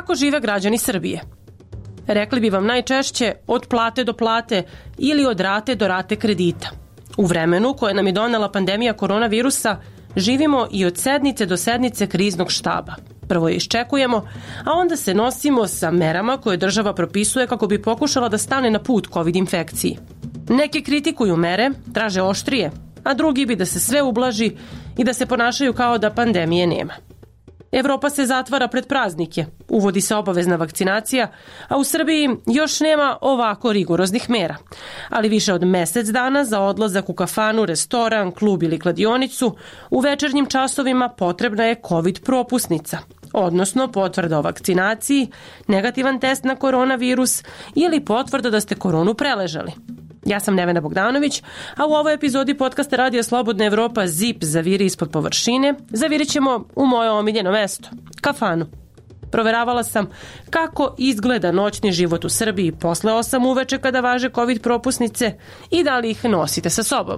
Kako žive građani Srbije? Rekli bi vam najčešće od plate do plate ili od rate do rate kredita. U vremenu koje nam je donela pandemija koronavirusa, živimo i od sednice do sednice kriznog štaba. Prvo je iščekujemo, a onda se nosimo sa merama koje država propisuje kako bi pokušala da stane na put COVID infekciji. Neki kritikuju mere, traže oštrije, a drugi bi da se sve ublaži i da se ponašaju kao da pandemije nema. Evropa se zatvara pred praznike, uvodi se obavezna vakcinacija, a u Srbiji još nema ovako rigoroznih mera. Ali više od mesec dana za odlazak u kafanu, restoran, klub ili kladionicu u večernjim časovima potrebna je COVID propusnica, odnosno potvrda o vakcinaciji, negativan test na koronavirus ili potvrda da ste koronu preležali. Ja sam Nevena Bogdanović, a u ovoj epizodi podcasta Radija Slobodna Evropa ZIP zaviri ispod površine, zavirit ćemo u moje omiljeno mesto, kafanu. Proveravala sam kako izgleda noćni život u Srbiji posle 8 uveče kada važe COVID propusnice i da li ih nosite sa sobom.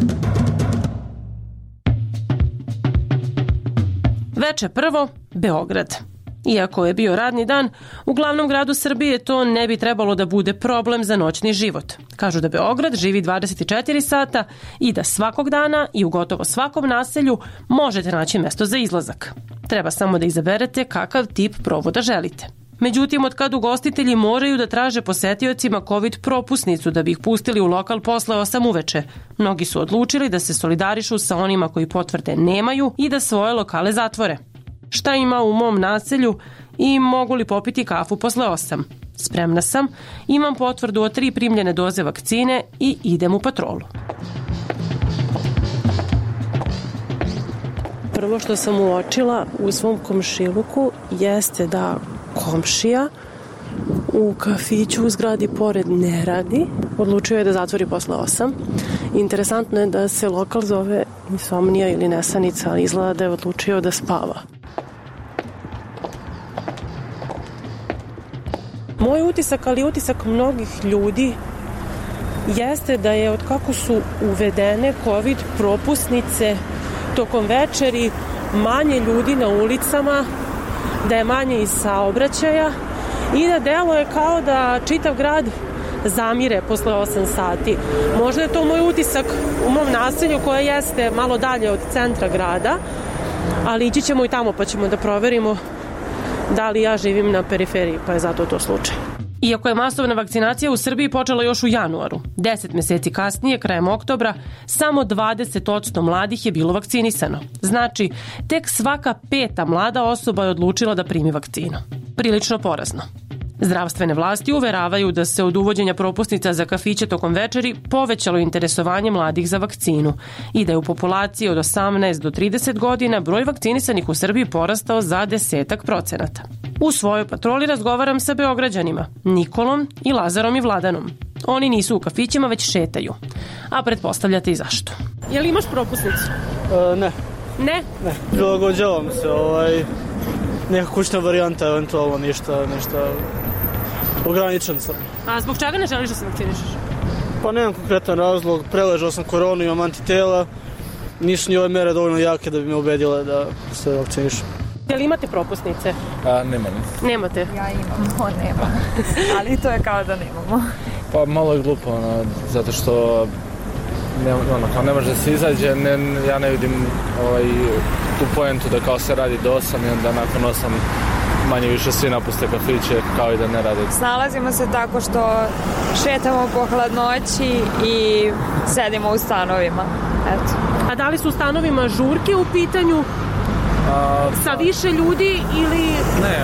Veče prvo, Beograd. Iako je bio radni dan, u glavnom gradu Srbije to ne bi trebalo da bude problem za noćni život. Kažu da Beograd živi 24 sata i da svakog dana i u gotovo svakom naselju možete naći mesto za izlazak. Treba samo da izaberete kakav tip provoda želite. Međutim, od kad ugostitelji moraju da traže posetiocima COVID propusnicu da bi ih pustili u lokal posle 8 uveče, mnogi su odlučili da se solidarišu sa onima koji potvrde nemaju i da svoje lokale zatvore. Šta ima u mom naselju i mogu li popiti kafu posle 8? Spremna sam, imam potvrdu od 3 primljene doze vakcine i idem u patrolu. Prvo što sam uočila u svom komšiluku jeste da komšija u kafiću u zgradi pored ne radi. Odlučio je da zatvori posle 8. Interesantno je da se lokal zove Insomnija ili Nesanica, ali izgleda da je odlučio da spava. Moj utisak, ali utisak mnogih ljudi, jeste da je od kako su uvedene COVID propusnice tokom večeri manje ljudi na ulicama, da je manje i saobraćaja i da deluje kao da čitav grad zamire posle 8 sati. Možda je to moj utisak u mom naselju koje jeste malo dalje od centra grada, ali ići ćemo i tamo pa ćemo da proverimo da li ja živim na periferiji, pa je zato to slučaj. Iako je masovna vakcinacija u Srbiji počela još u januaru, 10 meseci kasnije, krajem oktobra, samo 20% mladih je bilo vakcinisano. Znači, tek svaka 5. mlada osoba je odlučila da primi vakcinu. Prilično porazno. Zdravstvene vlasti uveravaju da se od uvođenja propusnica za kafiće tokom večeri povećalo interesovanje mladih za vakcinu i da je u populaciji od 18 do 30 godina broj vakcinisanih u Srbiji porastao za 10%. U svojoj patroli razgovaram sa Beograđanima, Nikolom i Lazarom i Vladanom. Oni nisu u kafićima, već šetaju. A pretpostavljate i zašto. Je li imaš propusnicu? Ne. Ne? Ne. Prilagođavam se, neka kućna varijanta, eventualno ništa ograničen sam. A zbog čega ne želiš da se vakcinišeš? Pa nemam konkretan razlog, preležao sam koronu, imam antitela, nisu ni ove mere dovoljno jake da bi me ubedile da se vakcinišem. Je li imate propusnice? Nemam. Nemate? Ja imam, on nema. Ali to je kao da nemamo. Pa malo je glupo, zato što ne može da se izađe, ja ne vidim tu poentu da kao se radi do 8 i onda nakon 8 manje više svi napuste kafiće kao i da ne rade. Snalazimo se tako što šetamo po hladnoći i sedimo u stanovima. Eto. A da li su u stanovima žurke u pitanju? Sa više ljudi ili... Ne,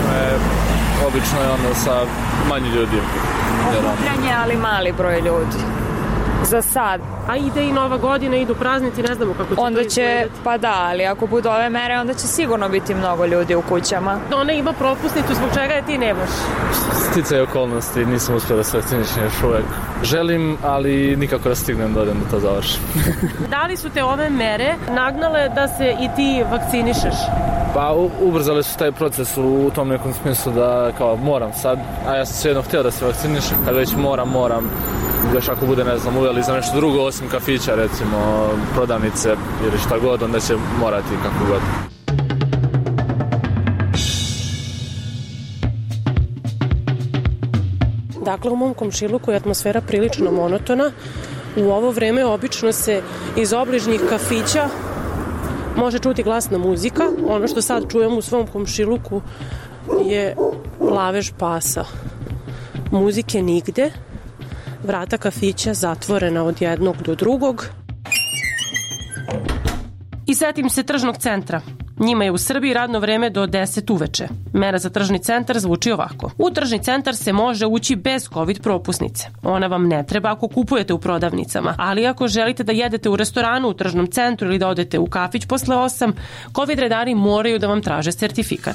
obično je onda sa manje ljudi. Okupljanje, ali mali broj ljudi. Za sad. A ide i Nova godina, idu praznici, ne znamo kako će onda to izgledati. Pa da, ali ako budu ove mere, onda će sigurno biti mnogo ljudi u kućama. Ona ima propusnicu, zbog čega je ti nemaš? Sticaj okolnosti, nisam uspio da se vakcinišem još uvek. Želim, ali nikako da stignem da odem da to završim. Da li su te ove mere nagnale da se i ti vakcinišeš? Pa ubrzali su taj proces u tom nekom smislu da kao moram sad, a ja sam svejedno htio da se vakcinišem, kad već moram, još ako bude, ne znam, uveli za nešto drugo osim kafića, recimo prodavnice ili šta god, onda će morati kako god. Dakle, u mom komšiluku je atmosfera prilično monotona. U ovo vreme obično se iz obližnjih kafića može čuti glasna muzika. Ono što sad čujem u svom komšiluku je lavež pasa. Muzike nigde. Vrata kafića zatvorena od jednog do drugog. I setim se tržnog centra. Njima je u Srbiji radno vreme do 10 uveče. Mera za tržni centar zvuči ovako. U tržni centar se može ući bez COVID propusnice. Ona vam ne treba ako kupujete u prodavnicama, ali ako želite da jedete u restoranu, u tržnom centru ili da odete u kafić posle 8, COVID redari moraju da vam traže sertifikat.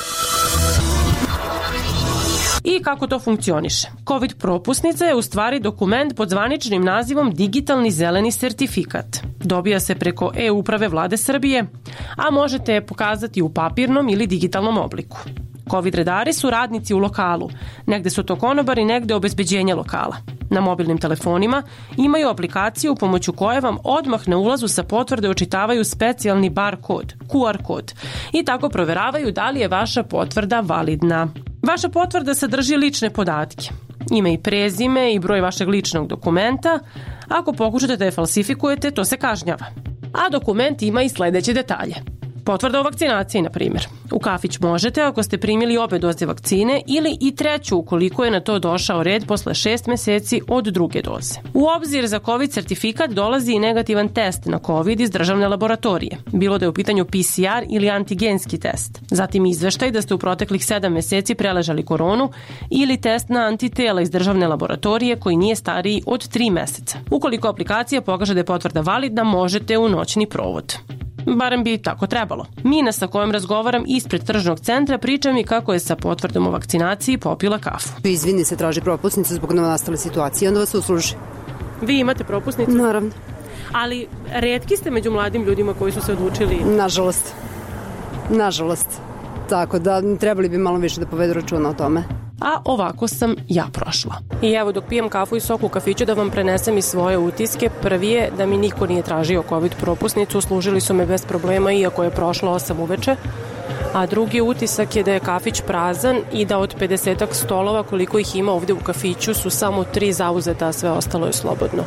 I kako to funkcioniše? COVID propusnica je u stvari dokument pod zvaničnim nazivom Digitalni zeleni sertifikat. Dobija se preko e-uprave Vlade Srbije, a možete je pokazati u papirnom ili digitalnom obliku. COVID redari su radnici u lokalu. Negde su to konobari, negde obezbeđenje lokala. Na mobilnim telefonima imaju aplikaciju pomoću koje vam odmah na ulazu sa potvrde očitavaju specijalni bar kod, QR kod, i tako proveravaju da li je vaša potvrda validna. Vaša potvrda sadrži lične podatke. Ime i prezime i broj vašeg ličnog dokumenta. Ako pokušate da je falsifikujete, to se kažnjava. A dokument ima i sledeće detalje. Potvrda o vakcinaciji, na primjer. U kafić možete ako ste primili obe doze vakcine ili i treću ukoliko je na to došao red posle 6 meseci od druge doze. U obzir za COVID sertifikat dolazi i negativan test na COVID iz državne laboratorije, bilo da je u pitanju PCR ili antigenski test. Zatim izveštaj da ste u proteklih 7 meseci preležali koronu ili test na antitela iz državne laboratorije koji nije stariji od 3 meseca. Ukoliko aplikacija pokaže da je potvrda validna, možete u noćni provod. Barem bi tako trebalo. Mina sa kojom razgovaram ispred tržnog centra priča mi kako je sa potvrdom o vakcinaciji popila kafu. Izvini se, traži propusnicu zbog novonastale situacije, onda vas usluži. Vi imate propusnicu? Naravno. Ali retki ste među mladim ljudima koji su se odlučili? Nažalost. Tako da trebali bi malo više da povedu računa o tome. A ovako sam ja prošla. I evo, dok pijem kafu i sok u kafiću, da vam prenesem i svoje utiske. Prvi je da mi niko nije tražio COVID propusnicu, služili su me bez problema iako je prošlo 8 uveče. A drugi utisak je da je kafić prazan i da od 50 stolova koliko ih ima ovde u kafiću su samo 3 zauzeta, a sve ostalo je slobodno.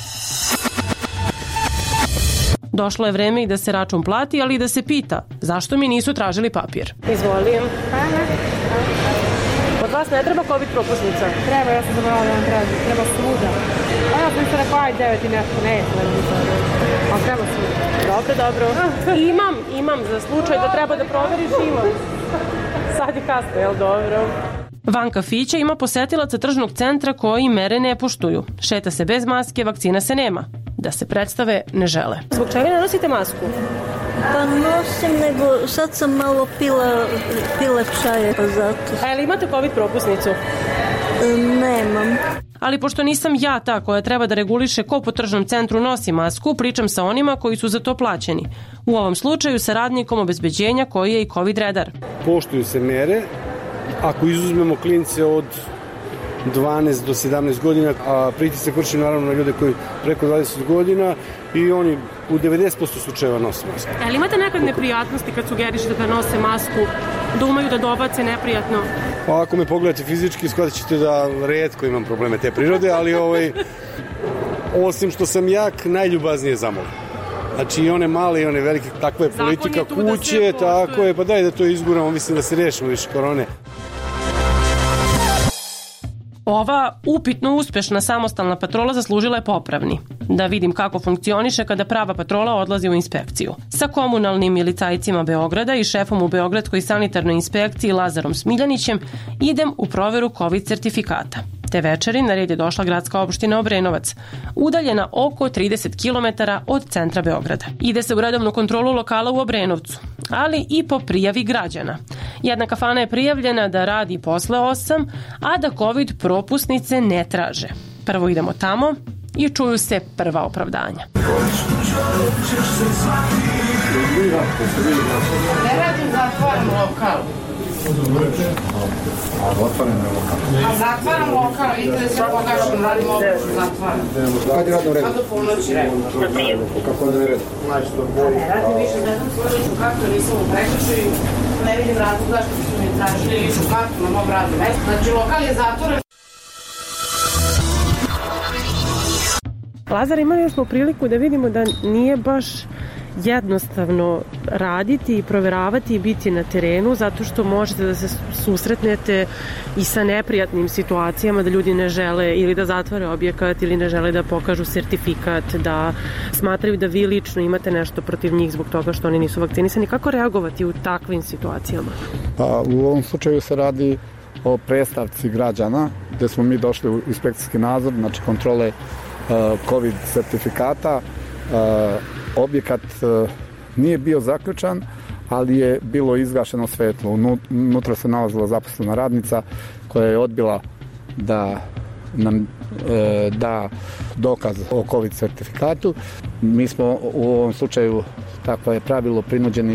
Došlo je vreme i da se račun plati, ali i da se pita zašto mi nisu tražili papir. Izvolim. Od vas ne treba COVID propusnica? Treba, ja sam zaboravila da vam treba svuda. A ja sam se rekao, aj 9 i nešto, ne, ali treba svuda. Dobro. Imam za slučaj da treba da proveriš, imam. Sad je kasno, jel dobro? Van kafića ima posetilaca tržnog centra koji mere ne poštuju. Šeta se bez maske, vakcina se nema. Da se predstave ne žele. Zbog čega ne nosite masku? Pa nosim, nego sad sam malo pila čaje, pa zato. A jel imate COVID propusnicu? Nemam. Ali pošto nisam ja ta koja treba da reguliše ko po tržnom centru nosi masku, pričam sa onima koji su za to plaćeni. U ovom slučaju sa radnikom obezbeđenja koji je i COVID redar. Poštuju se mere, ako izuzmemo klince od 12 do 17 godina, a pritisak vrši naravno na ljude koji preko 20 godina i oni u 90% slučajeva nose masku. Ali imate nekad neprijatnosti kad sugerišete da nose masku, da umeju da dobace neprijatno? Pa ako me pogledate fizički, shvatit ćete da retko imam probleme te prirode, ali osim što sam jak, najljubaznije zamolim. Znači i one male i one velike, takva je politika kuće, tako je, pa daj da to izguramo, mislim da se rešimo više korone. Ova upitno uspešna samostalna patrola zaslužila je popravni. Da vidim kako funkcioniše kada prava patrola odlazi u inspekciju. Sa komunalnim milicajcima Beograda i šefom u Beogradskoj sanitarnoj inspekciji Lazarom Smiljanićem idem u proveru COVID sertifikata. Te večeri na red je došla gradska opština Obrenovac, udaljena oko 30 km od centra Beograda. Ide se u redovnu kontrolu lokala u Obrenovcu, ali i po prijavi građana. Jedna kafana je prijavljena da radi posle 8, a da COVID propusnice ne traže. Prvo idemo tamo i čuju se prva opravdanja. Ne radim zatvoren lokal. A zatvaram lokal, vidite da se pogašam, radim obično zatvaram. Kad je radno vreme? Kad do polnoći redno. Kako je redno? Ne radim više, ne znam svojeću kartu, nisam u prekršaju, ne vidim razloga što su mi tražili ličnu kartu na mom radnom mestu. Znači lokal je zatvoren. Lazar, imali smo priliku da vidimo da nije baš jednostavno raditi i proveravati i biti na terenu, zato što možete da se susretnete i sa neprijatnim situacijama, da ljudi ne žele ili da zatvore objekat ili ne žele da pokažu sertifikat, da smatraju da vi lično imate nešto protiv njih zbog toga što oni nisu vakcinisani. Kako reagovati u takvim situacijama? Pa, u ovom slučaju se radi o predstavci građana, gde smo mi došli u inspekcijski nadzor, znači kontrole COVID sertifikata. Objekat nije bio zaključan, ali je bilo izgašeno svetlo. Unutra se nalazila zaposlena radnica koja je odbila da nam da dokaz o COVID sertifikatu. Mi smo u ovom slučaju, takvo je pravilo, prinuđeni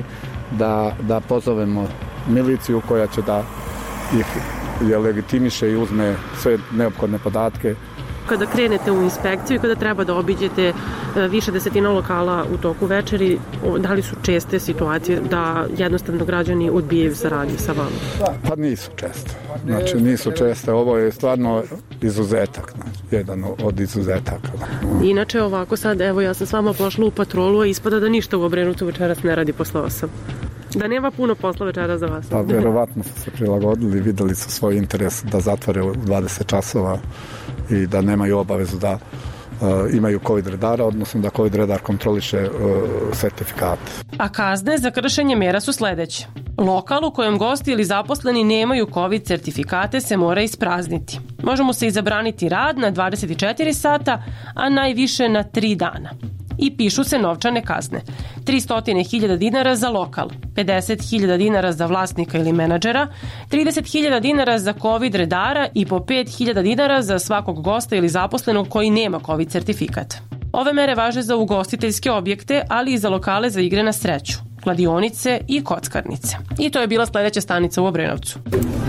da pozovemo miliciju koja će da ih legitimiše i uzme sve neophodne podatke. Kada krenete u inspekciju i kada treba da obiđete više desetina lokala u toku večeri, da li su česte situacije da jednostavno građani odbijaju saradnju sa vama? Pa nisu česte. Znači nisu česte. Ovo je stvarno izuzetak. Znači, jedan od izuzetaka. Inače ovako sad, evo ja sam s vama pošla u patrolu, a ispada da ništa u Obrenovcu večeras ne radi posle 8. Da nema puno posla večera za vas. Pa verovatno su se prilagodili, videli su svoj interes da zatvore u 20 časova i da nemaju obavezu da imaju COVID redara, odnosno da COVID redar kontroliše sertifikate. A kazne za kršenje mera su sledeće. Lokal u kojem gosti ili zaposleni nemaju COVID sertifikate se mora isprazniti. Može mu se i zabraniti rad na 24 sata, a najviše na 3 dana. I pišu se novčane kazne. 300.000 dinara za lokal, 50.000 dinara za vlasnika ili menadžera, 30.000 dinara za COVID redara i po 5.000 dinara za svakog gosta ili zaposlenog koji nema COVID sertifikat. Ove mere važe za ugostiteljske objekte, ali i za lokale za igre na sreću, kladionice i kockarnice. I to je bila sledeća stanica u Obrenovcu.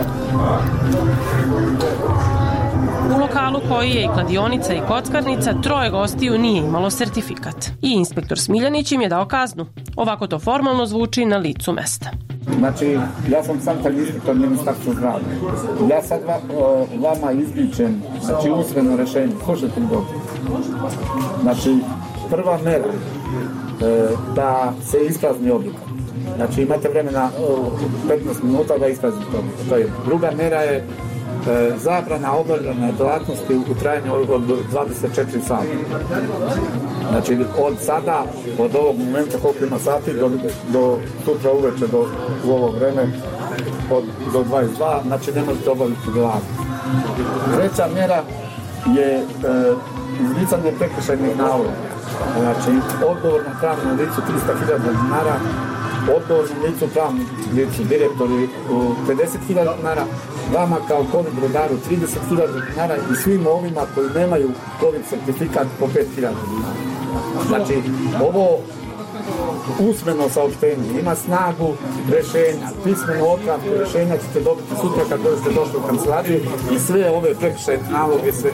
U lokalu koji je i kladionica i kockarnica, 3 gostiju nije imalo sertifikat. I inspektor Smiljanić im je dao kaznu. Ovako to formalno zvuči na licu mesta. Znači, ja sam sanitarni inspektor Ministarstva zdravlja. Ja sad vama izričem, znači, usmeno rešenje. Slušajte mi dobro. Znači, prva mera da se isprazni objekat. Znači, imate vremena 15 minuta da ispraznite objekat. To je druga mera je zabrana obavljanja delatnosti u trajanju od 24 sata. Znači, od sada, od ovog momenta koliko ima sati, do sutra uveče, u ovo vreme, do 22, znači ne možete obaviti delatnost. Treća mera je izricanje prekršajnih naloga. Znači, odgovornom pravnom licu 300.000 dinara, odgovornom licu pravnom licu, direktori 50.000 dinara, vama kao COVID redaru 30.000 dinara i svim ovima koji nemaju COVID sertifikat po 5.000 dinara. Znači, ovo usmeno saopštenje ima snagu rešenja, pismeno otpravku rešenja ćete dobiti sutra kad ste došli u kancelariju i sve ove prekršajne naloge sve.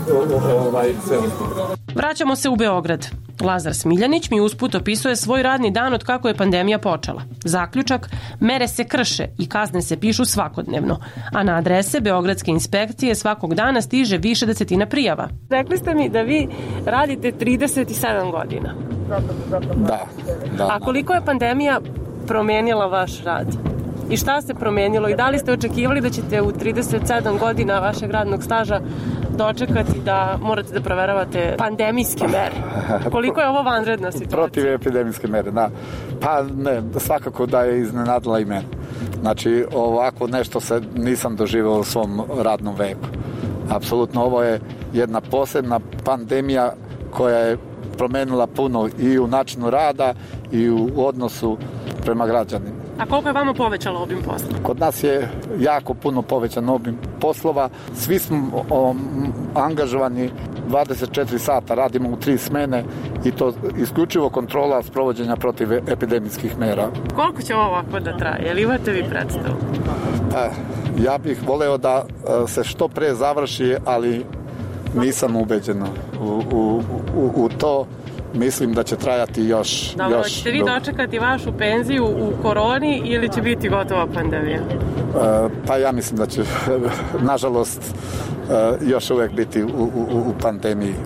Vraćamo se u Beograd. Lazar Smiljanić mi usput opisuje svoj radni dan od kako je pandemija počela. Zaključak, mere se krše i kazne se pišu svakodnevno, a na adrese Beogradske inspekcije svakog dana stiže više desetina prijava. Rekli ste mi da vi radite 37 godina. Da. A koliko je pandemija promenila vaš rad? I šta se promenilo? I da li ste očekivali da ćete u 37 godina vašeg radnog staža dočekati da morate da proveravate pandemijske mere? Koliko je ovo vanredna situacija? Protiv epidemijske mere, da. Pa ne, svakako da je iznenadila i mene. Znači, ovako nešto se nisam doživao u svom radnom veku. Apsolutno, ovo je jedna posebna pandemija koja je promenila puno i u načinu rada i u odnosu prema građanima. A koliko je vama povećalo obim posla? Kod nas je jako puno povećan obim poslova. Svi smo angažovani 24 sata, radimo u 3 smene i to isključivo kontrola sprovođenja protiv epidemijskih mera. Koliko će ovo ovako da traje? Jel imate vi predstavu? Ja bih voleo da se što pre završi, ali nisam ubeđen u to. Mislim da će trajati još... Dobro, ćete vi dočekati vašu penziju u koroni ili će biti gotova pandemija? Pa ja mislim da će, nažalost, još uvek biti u pandemiji.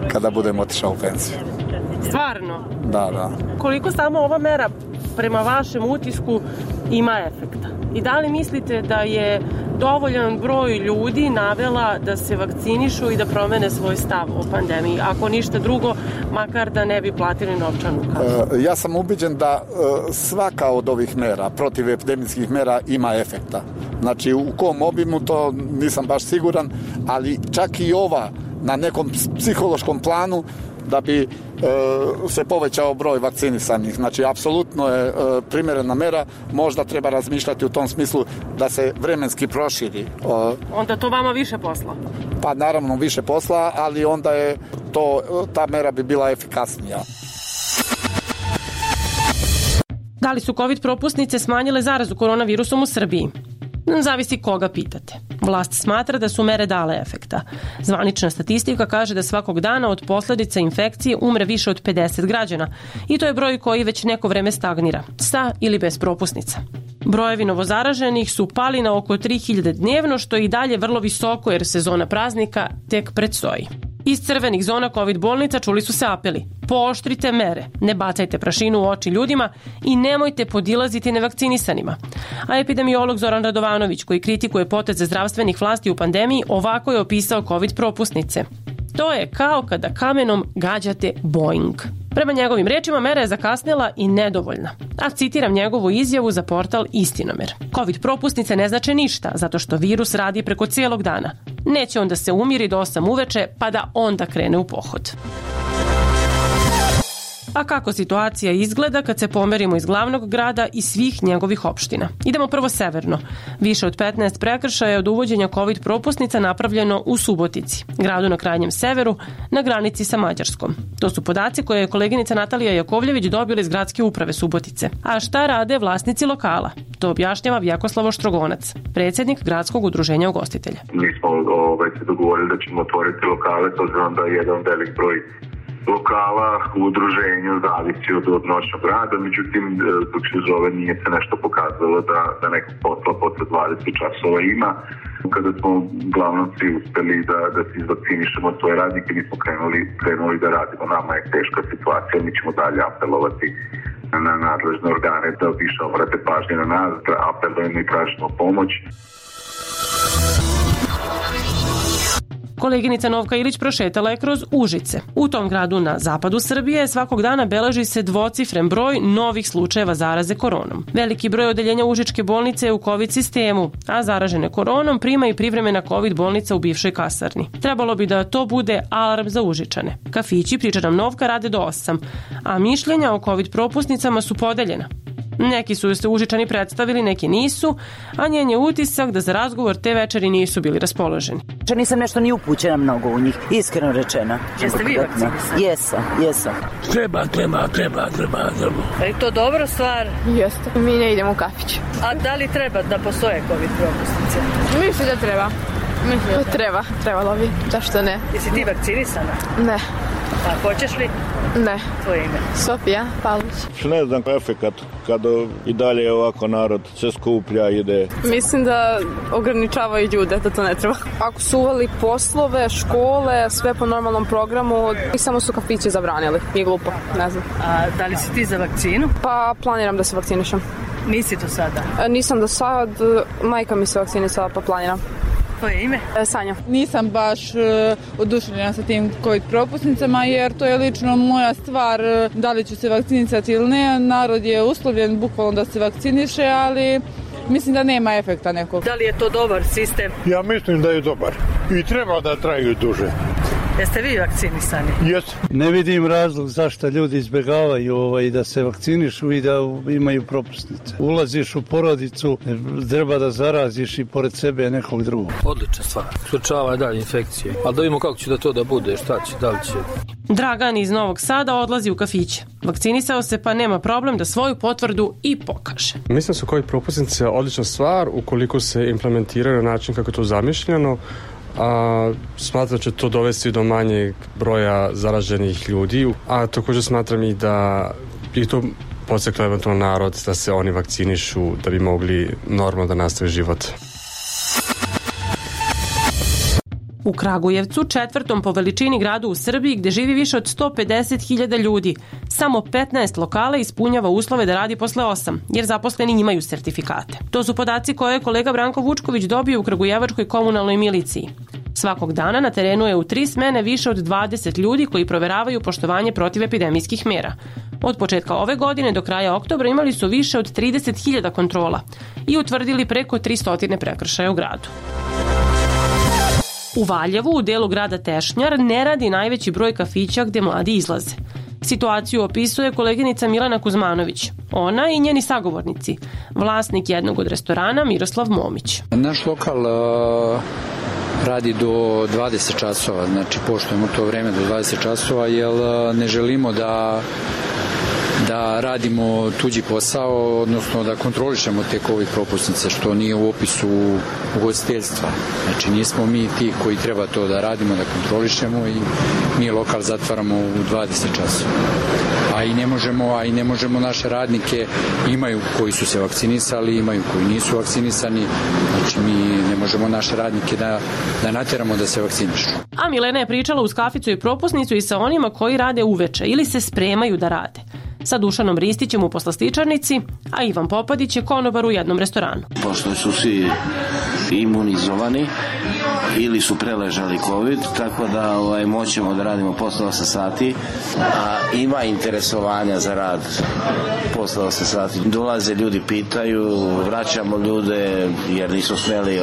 kada budem otišao u penziju. Stvarno? Da. Koliko samo ova mera prema vašem utisku ima efekta? I da li mislite da je dovoljan broj ljudi navela da se vakcinišu i da promene svoj stav o pandemiji? Ako ništa drugo, makar da ne bi platili novčanu kaznu. Ja sam ubeđen da svaka od ovih mera, protivepidemijskih mera, ima efekta. Znači, u kom obimu to nisam baš siguran, ali čak i ova na nekom psihološkom planu da bi se povećao broj vakcinisanih. Znači, apsolutno je primjerena mera. Možda treba razmišljati u tom smislu da se vremenski proširi. Onda to vama više posla? Pa naravno više posla, ali onda je ta mera bi bila efikasnija. Da li su COVID propusnice smanjile zarazu koronavirusom u Srbiji? Zavisi koga pitate. Vlast smatra da su mere dale efekta. Zvanična statistika kaže da svakog dana od posljedica infekcije umre više od 50 građana i to je broj koji već neko vreme stagnira, sa ili bez propusnica. Brojevi novozaraženih su pali na oko 3000 dnevno, što je i dalje vrlo visoko jer sezona praznika tek predstoji. Iz crvenih zona COVID bolnica čuli su se apeli: pooštrite mere, ne bacajte prašinu u oči ljudima i nemojte podilaziti nevakcinisanima. A epidemiolog Zoran Radovanović, koji kritikuje poteze zdravstvenih vlasti u pandemiji, ovako je opisao COVID propusnice. To je kao kada kamenom gađate Boeing. Prema njegovim rečima, mera je zakasnela i nedovoljna. A citiram njegovu izjavu za portal Istinomer. COVID propusnice ne znače ništa, zato što virus radi preko cijelog dana. Neće onda se umiri do 8 uveče, pa da onda krene u pohod. A kako situacija izgleda kad se pomerimo iz glavnog grada i svih njegovih opština? Idemo prvo severno. Više od 15 prekršaja je od uvođenja COVID propusnica napravljeno u Subotici, gradu na krajnjem severu, na granici sa Mađarskom. To su podaci koje je koleginica Natalija Jakovljević dobila iz gradske uprave Subotice. A šta rade vlasnici lokala? To objašnjava Vjekoslavo Štrogonac, predsjednik gradskog udruženja ugostitelja. Mi smo se dogovorili da ćemo otvoriti lokale, to znam da je jedan velik broj lokala u udruženju zavisi od noćnog rada, međutim dok se zove nije se nešto pokazalo da nekog posla posle 20 časova ima. Kada smo uglavnom svi uspeli da se izvakcinišemo svoje radnike, mi smo krenuli da radimo. Nama je teška situacija, mi ćemo dalje apelovati na nadležne organe da više obrate pažnje na nas, da apelujemo i tražimo pomoć. Koleginica Novka Ilić prošetala je kroz Užice. U tom gradu na zapadu Srbije svakog dana beleži se dvocifren broj novih slučajeva zaraze koronom. Veliki broj odeljenja Užičke bolnice je u COVID sistemu, a zaražene koronom prima i privremena COVID bolnica u bivšoj kasarni. Trebalo bi da to bude alarm za Užičane. Kafići, priča nam Novka, rade do 8, a mišljenja o COVID propusnicama su podeljena. Neki su se Užičani predstavili, neki nisu, a njen je utisak da za razgovor te večeri nisu bili raspoloženi. Nisam nešto ni upućena mnogo u njih, iskreno rečeno. Jeste vi vakcinisani? Jesam. Treba. Je to dobra stvar? Jeste. Mi ne idemo u kafić. A da li treba da postoje COVID propusnice? Mislim da treba. Trebalo bi. Zašto ne? Jesi ti vakcinisana? Ne. A hoćeš li? Ne. Tvoje ime? Sofija Pavlić. Ne znam efekat kada i dalje ovako narod se skuplja, ide. Mislim da ograničavaju ljude, da to ne treba. Ako su uveli poslove, škole, sve po normalnom programu, i samo su kafiće zabranili. Nije glupo, ne znam. A da li si ti za vakcinu? Pa planiram da se vakcinišem. Nisi do sada? Nisam do sad, majka mi se vakcinisala pa planiram. Tvoje ime? Sanja. Nisam baš oduševljena sa tim COVID propusnicama jer to je lično moja stvar da li ću se vakcinisati ili ne. Narod je uslovljen bukvalno da se vakciniše, ali mislim da nema efekta nekog. Da li je to dobar sistem? Ja mislim da je dobar i treba da traju duže. Jeste vi vakcinisani? Jeste. Ne vidim razlog zašto ljudi izbjegavaju da se vakcinišu i da imaju propusnice. Ulaziš u porodicu, treba da zaraziš i pored sebe nekog drugog. Odlična stvar. Slučava dalje infekcije. Ali da vidimo kako će da to da bude, šta će, da li će. Dragan iz Novog Sada odlazi u kafiće. Vakcinisao se pa nema problem da svoju potvrdu i pokaže. Mislim da su COVID propusnice odlična stvar ukoliko se implementiraju na način kako je to zamišljeno. Smatram da će to dovesti do manjeg broja zaraženih ljudi, a također smatram i da bi to podstaklo eventualno narod da se oni vakcinišu da bi mogli normalno da nastave život. U Kragujevcu, 4. po veličini gradu u Srbiji gde živi više od 150.000 ljudi, samo 15 lokala ispunjava uslove da radi posle 8, jer zaposleni imaju sertifikate. To su podaci koje je kolega Branko Vučković dobio u Kragujevačkoj komunalnoj miliciji. Svakog dana na terenu je u 3 smene više od 20 ljudi koji proveravaju poštovanje protivepidemijskih mera. Od početka ove godine do kraja oktobra imali su više od 30.000 kontrola i utvrdili preko 300 prekršaja u gradu. U Valjevu, u delu grada Tešnjar, ne radi najveći broj kafića gde mladi izlaze. Situaciju opisuje koleginica Milana Kuzmanović. Ona i njeni sagovornici, vlasnik jednog od restorana Miroslav Momić. Naš lokal radi do 20 časova, znači poštujemo to vreme do 20 časova, jer ne želimo da radimo tuđi posao, odnosno da kontrolišemo te COVID propusnice, što nije u opisu ugostiteljstva. Znači nismo mi ti koji treba to da radimo, da kontrolišemo, i mi lokal zatvaramo u 20 časova. A i ne možemo naše radnike, imaju koji su se vakcinisali, imaju koji nisu vakcinisani, znači mi ne možemo naše radnike da nateramo da se vakcinišu. A Milena je pričala uz kaficu i propusnicu i sa onima koji rade uveče ili se spremaju da rade. Sa Dušanom Ristićem u poslastičarnici, a Ivan Popadić je konobar u jednom restoranu. Pošto su svi imunizovani ili su preležali COVID, tako da moćemo da radimo posle 8 sati, a ima interesovanja za rad posle 8 sati. Dolaze ljudi, pitaju, vraćamo ljude jer nisu smeli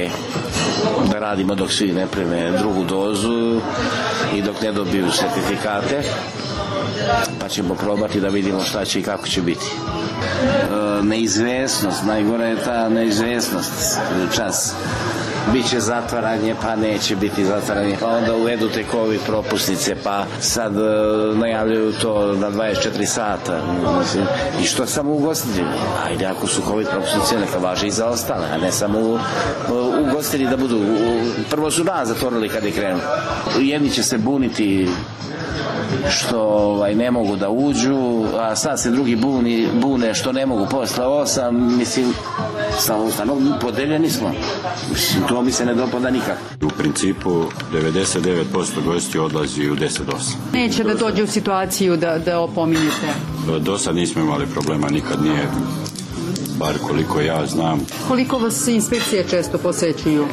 da radimo dok svi ne prime drugu dozu i dok ne dobiju sertifikate, pa ćemo probati da vidimo šta će i kako će biti. Neizvesnost, najgore je ta neizvesnost čas. Biće zatvaranje, pa neće biti zatvaranje, pa onda uvedu te COVID propusnice, pa sad najavljaju to na 24 sata. I što samo ugostitelji? Ajde, ako su COVID propusnice, neka važe i za ostale, a ne samo ugostitelji da budu. Prvo su nas zatvorili kad je krenuo. Jedni će se buniti što ne mogu da uđu, a sad se drugi bune što ne mogu posle 8, mislim, stvarno podeljeni smo. Mislim, to mi se ne dopada nikako. U principu 99% gostiju odlazi u 10 do 8. Neće da dođe u situaciju da opominjete? Do sad nismo imali problema, nikad nije, bar koliko ja znam. Koliko vas inspekcije često posećuju?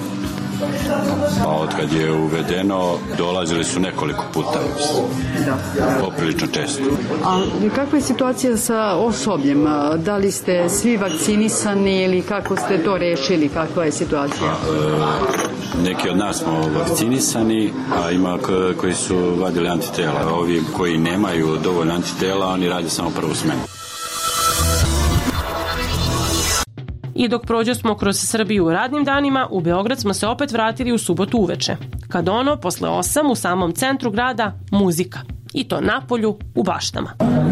Pa od kad je uvedeno, dolazili su nekoliko puta, poprilično često. A kakva je situacija sa osobljem? Da li ste svi vakcinisani ili kako ste to rešili? Kakva je situacija? Neki od nas smo vakcinisani, a ima koji su vadili antitela. Ovi koji nemaju dovoljno antitela, oni rade samo prvu smenu. I dok prođosmo kroz Srbiju u radnim danima, u Beograd smo se opet vratili u subotu uveče. Kad posle 8 u samom centru grada, muzika. I to napolju, u baštama.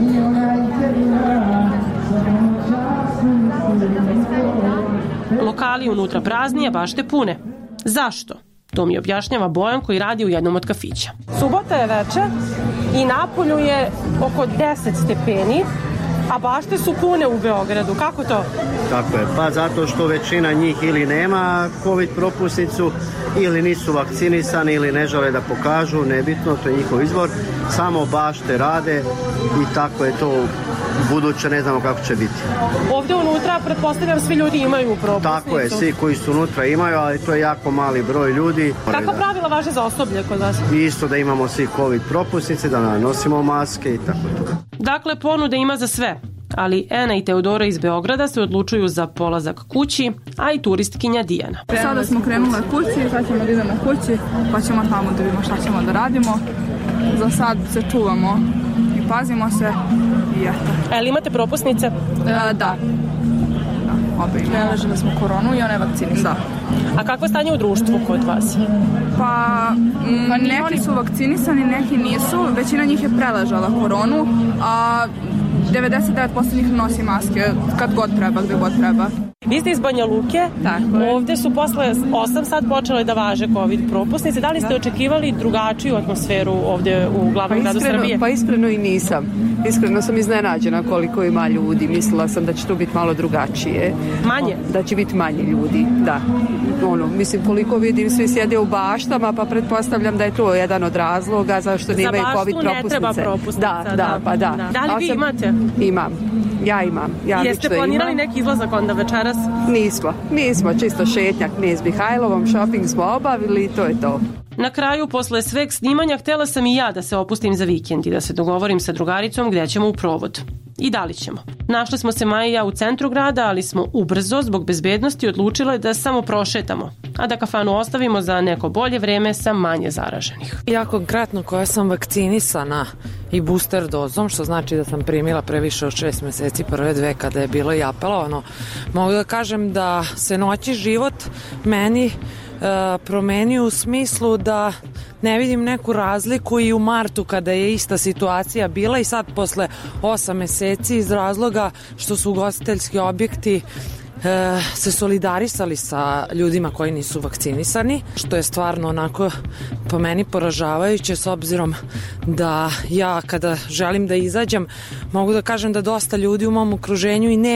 Lokali unutra prazni, a bašte pune. Zašto? To mi objašnjava Bojan koji radi u jednom od kafića. Subota je večer i napolju je oko 10 stepeni, a bašte su pune u Beogradu. Kako to? Tako je, pa zato što većina njih ili nema COVID propusnicu ili nisu vakcinisani ili ne žele da pokažu, nebitno, to je njihov izbor. Samo bašte rade i tako je to buduće, ne znamo kako će biti. Ovde unutra, pretpostavljam, svi ljudi imaju propusnicu. Tako je, svi koji su unutra imaju, ali to je jako mali broj ljudi. Kakva pravila važe za osoblje kod vas? Isto da imamo svi COVID propusnice, da nosimo maske i tako to. Dakle, ponude ima za sve. Ali Ena i Teodora iz Beograda se odlučuju za polazak kući, a i turistkinja Dijana. Sada smo krenule kući, sad ćemo da idemo kući, pa ćemo tamo da vidimo šta ćemo da radimo. Za sad se čuvamo i pazimo se i eto. Ali imate propusnice? Da. Obe imamo. Preležili smo koronu i one vakcinisane. Da. A kakvo je stanje u društvu kod vas? Pa neki su vakcinisani, neki nisu. Većina njih je preležala koronu, a 99% njih nosi maske kad god treba, gde god treba. Vi ste iz Banja Luke, ovde su posle 8 sad počele da važe COVID propusnice. Da li ste očekivali drugačiju atmosferu ovde u glavnom gradu Srbije? Pa iskreno i nisam. Iskreno sam iznenađena koliko ima ljudi. Mislila sam da će tu biti malo drugačije. Manje? Da će biti manje ljudi, da. Mislim, koliko vidim, svi sjede u baštama, pa pretpostavljam da je to jedan od razloga zašto nemaju COVID propusnice. Za baštu ne treba propusnica. Da. Da li vi imate? Imam. Ja imam. Jeste planirali neki izlazak onda večeras? Nismo. Čisto šetnjak Knez Mihajlovom, shopping smo obavili i to je to. Na kraju, posle sveg snimanja, htjela sam i ja da se opustim za vikend i da se dogovorim sa drugaricom gdje ćemo u provod. I da li ćemo. Našli smo se Maja i ja u centru grada, ali smo ubrzo, zbog bezbednosti, odlučile da samo prošetamo, a da kafanu ostavimo za neko bolje vreme sa manje zaraženih. Ja konkretno koja sam vakcinisana i booster dozom, što znači da sam primila previše od 6 meseci prve 2 kada je bilo i apelovano, mogu da kažem da se noći život meni promenio u smislu da ne vidim neku razliku i u martu kada je ista situacija bila i sad posle 8 meseci iz razloga što su ugostiteljski objekti se solidarisali sa ljudima koji nisu vakcinisani, što je stvarno onako po meni poražavajuće s obzirom da ja kada želim da izađem mogu da kažem da dosta ljudi u mom okruženju i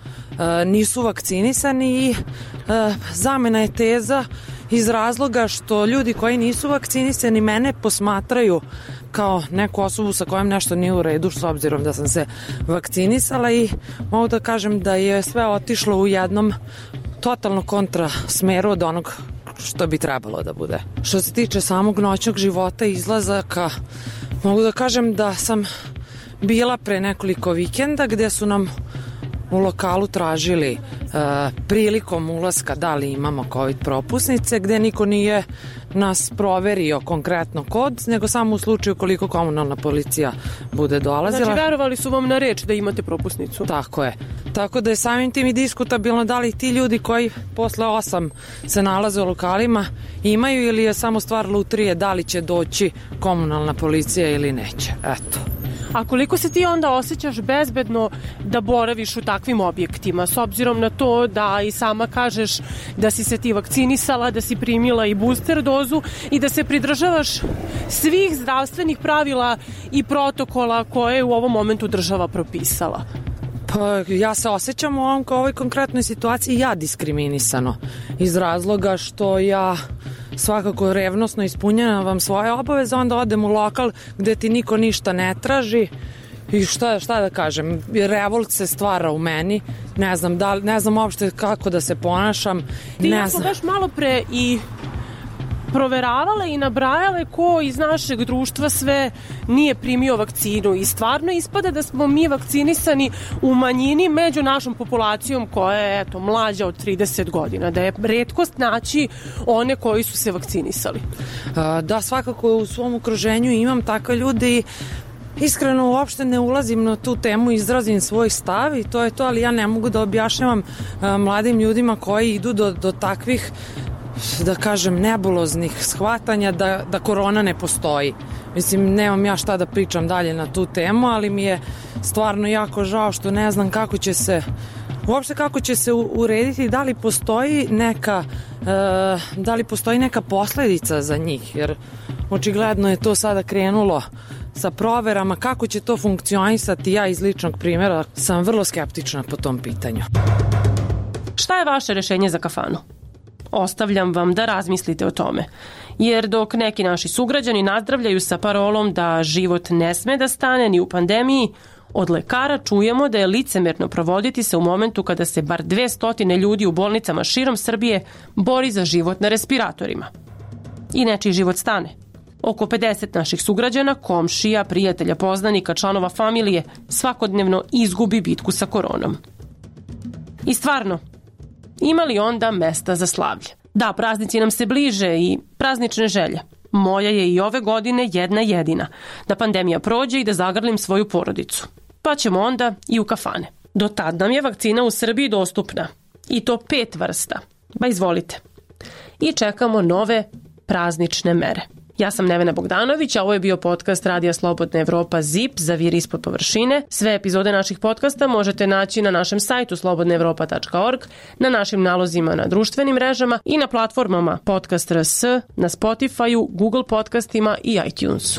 nisu vakcinisani i zamena je teza iz razloga što ljudi koji nisu vakcinisani mene posmatraju kao neku osobu sa kojom nešto nije u redu s obzirom da sam se vakcinisala i mogu da kažem da je sve otišlo u jednom totalno kontra smeru od onog što bi trebalo da bude. Što se tiče samog noćnog života i izlazaka, mogu da kažem da sam bila pre nekoliko vikenda gdje su nam u lokalu tražili prilikom ulaska da li imamo COVID propusnice, gde niko nije nas proverio konkretno kod, nego samo u slučaju koliko komunalna policija bude dolazila. Znači, verovali su vam na reč da imate propusnicu? Tako je. Tako da je samim tim i diskutabilno da li ti ljudi koji posle 8 se nalaze u lokalima imaju ili je samo stvar lutrije da li će doći komunalna policija ili neće. Eto. A koliko se ti onda osjećaš bezbedno da boraviš u takvim objektima, s obzirom na to da i sama kažeš da si se ti vakcinisala, da si primila i booster dozu i da se pridržavaš svih zdravstvenih pravila i protokola koje je u ovom momentu država propisala? Pa ja se osjećam u ovoj konkretnoj situaciji ja diskriminisano iz razloga što ja svakako revnosno ispunjavam svoje obaveze, onda odem u lokal gde ti niko ništa ne traži i šta da kažem, revolt se stvara u meni, ne znam uopšte kako da se ponašam. Ti ja smo baš malo pre i proveravale i nabrajale ko iz našeg društva sve nije primio vakcinu i stvarno ispada da smo mi vakcinisani u manjini među našom populacijom koja je mlađa od 30 godina, da je retkost naći one koji su se vakcinisali. Da, svakako u svom okruženju imam takve ljudi i iskreno uopšte ne ulazim na tu temu, izrazim svoj stav i to je to, ali ja ne mogu da objašnjavam mladim ljudima koji idu do takvih, da kažem, nebuloznih shvatanja da korona ne postoji. Mislim, nemam ja šta da pričam dalje na tu temu, ali mi je stvarno jako žao što ne znam kako će se urediti, da li postoji neka posljedica za njih, jer očigledno je to sada krenulo sa proverama, kako će to funkcionisati, ja iz ličnog primjera sam vrlo skeptična po tom pitanju. Šta je vaše rešenje za kafanu? Ostavljam vam da razmislite o tome, jer dok neki naši sugrađani nazdravljaju sa parolom da život ne sme da stane ni u pandemiji, od lekara čujemo da je licemerno provoditi se u momentu kada se bar 200 ljudi u bolnicama širom Srbije bori za život na respiratorima. I nečiji život stane. Oko 50 naših sugrađana, komšija, prijatelja, poznanika, članova familije svakodnevno izgubi bitku sa koronom. I stvarno, ima li onda mesta za slavlje? Da, praznici nam se bliže i praznične želje. Moja je i ove godine jedna jedina, da pandemija prođe i da zagrlim svoju porodicu. Pa ćemo onda i u kafane. Do tad nam je vakcina u Srbiji dostupna. I to 5 vrsta. Ba izvolite. I čekamo nove praznične mere. Ja sam Nevena Bogdanović, a ovo je bio podcast Radija Slobodna Evropa ZIP za Vir ispod površine. Sve epizode naših podcasta možete naći na našem sajtu slobodnaevropa.org, na našim nalozima na društvenim mrežama i na platformama Podcast.rs, na Spotify-u, Google podcastima i iTunesu.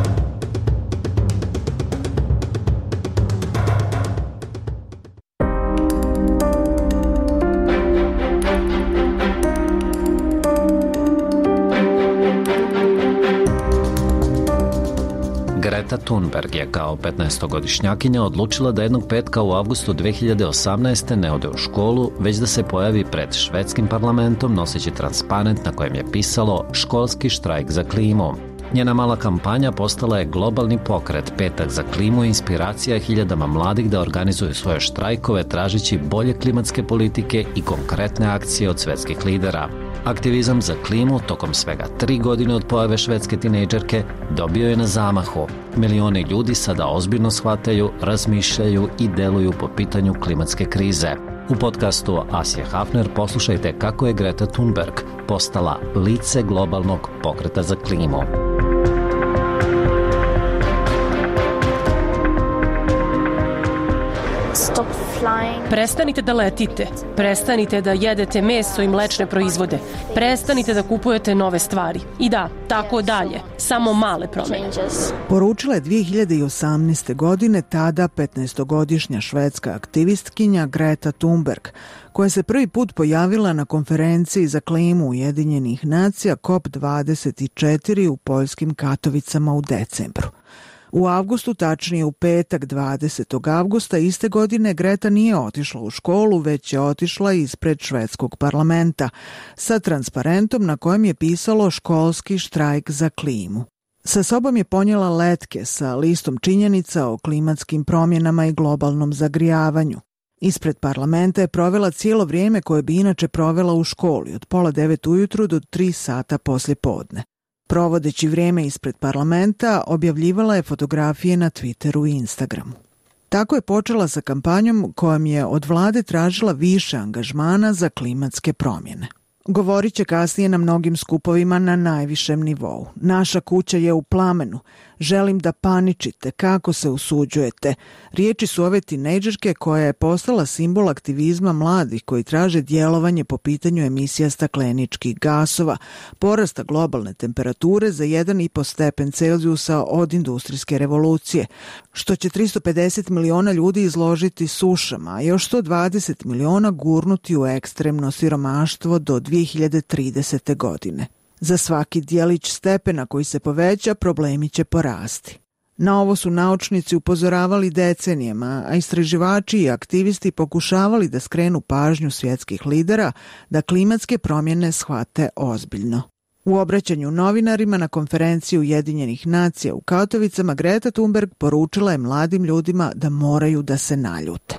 Greta Thunberg je kao 15-godišnjakinja odlučila da jednog petka u avgustu 2018. ne ode u školu, već da se pojavi pred švedskim parlamentom noseći transparent na kojem je pisalo školski štrajk za klimu. Njena mala kampanja postala je globalni pokret. Petak za klimu i inspiracija hiljadama mladih da organizuju svoje štrajkove tražeći bolje klimatske politike i konkretne akcije od svetskih lidera. Aktivizam za klimu tokom svega 3 godine od pojave švedske tinejdžerke dobio je na zamahu. Milioni ljudi sada ozbiljno shvataju, razmišljaju i deluju po pitanju klimatske krize. U podcastu Asje Hafner poslušajte kako je Greta Thunberg postala lice globalnog pokreta za klimu. Prestanite da letite, prestanite da jedete meso i mlečne proizvode, prestanite da kupujete nove stvari. I da, tako dalje, samo male promjene. Poručila je 2018. godine tada 15-godišnja švedska aktivistkinja Greta Thunberg, koja se prvi put pojavila na konferenciji za klimu Ujedinjenih nacija COP24 u poljskim Katovicama u decembru. U avgustu, tačnije u petak 20. avgusta iste godine, Greta nije otišla u školu, već je otišla ispred švedskog parlamenta sa transparentom na kojem je pisalo školski štrajk za klimu. Sa sobom je ponijela letke sa listom činjenica o klimatskim promjenama i globalnom zagrijavanju. Ispred parlamenta je provela cijelo vrijeme koje bi inače provela u školi, od 8:30 ujutru do 3 sata poslje podne. Provodeći vrijeme ispred parlamenta, objavljivala je fotografije na Twitteru i Instagramu. Tako je počela sa kampanjom kojom je od vlade tražila više angažmana za klimatske promjene. Govorit će kasnije na mnogim skupovima na najvišem nivou. Naša kuća je u plamenu. Želim da paničite. Kako se usuđujete? Riječi su ove tinejdžerke koja je postala simbol aktivizma mladih koji traže djelovanje po pitanju emisija stakleničkih gasova, porasta globalne temperature za 1,5 stepen Celzijusa od industrijske revolucije, što će 350 miliona ljudi izložiti sušama, a još 120 miliona gurnuti u ekstremno siromaštvo do 2030. godine. Za svaki dijelić stepena koji se poveća, problemi će porasti. Na ovo su naučnici upozoravali decenijama, a istraživači i aktivisti pokušavali da skrenu pažnju svjetskih lidera da klimatske promjene shvate ozbiljno. U obraćanju novinarima na konferenciji Ujedinjenih nacija u Katovicama, Greta Thunberg poručila je mladim ljudima da moraju da se naljute.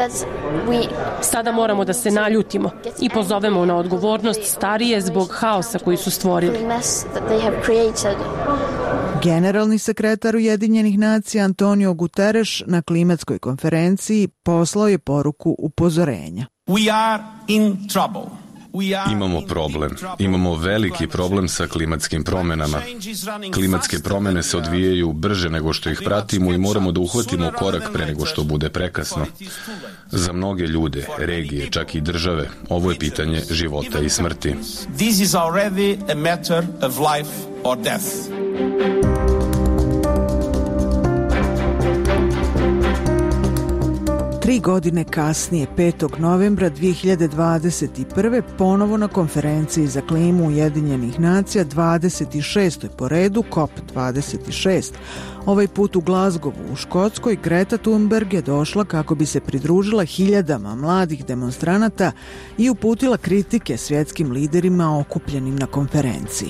Sada moramo da se naljutimo i pozovemo na odgovornost starije zbog haosa koji su stvorili. Generalni sekretar Ujedinjenih nacija Antonio Guterres na klimatskoj konferenciji poslao je poruku upozorenja. We are in trouble. Imamo problem. Imamo veliki problem sa klimatskim promjenama. Klimatske promjene se odvijaju brže nego što ih pratimo i moramo da uhvatimo korak pre nego što bude prekasno. Za mnoge ljude, regije, čak i države, ovo je pitanje života i smrti. This is already a matter of life or death. 3 godine kasnije, 5. novembra 2021. ponovo na konferenciji za klimu Ujedinjenih nacija, 26. po redu, COP26. Ovaj put u Glasgowu u Škotskoj, Greta Thunberg je došla kako bi se pridružila hiljadama mladih demonstranata i uputila kritike svjetskim liderima okupljenim na konferenciji.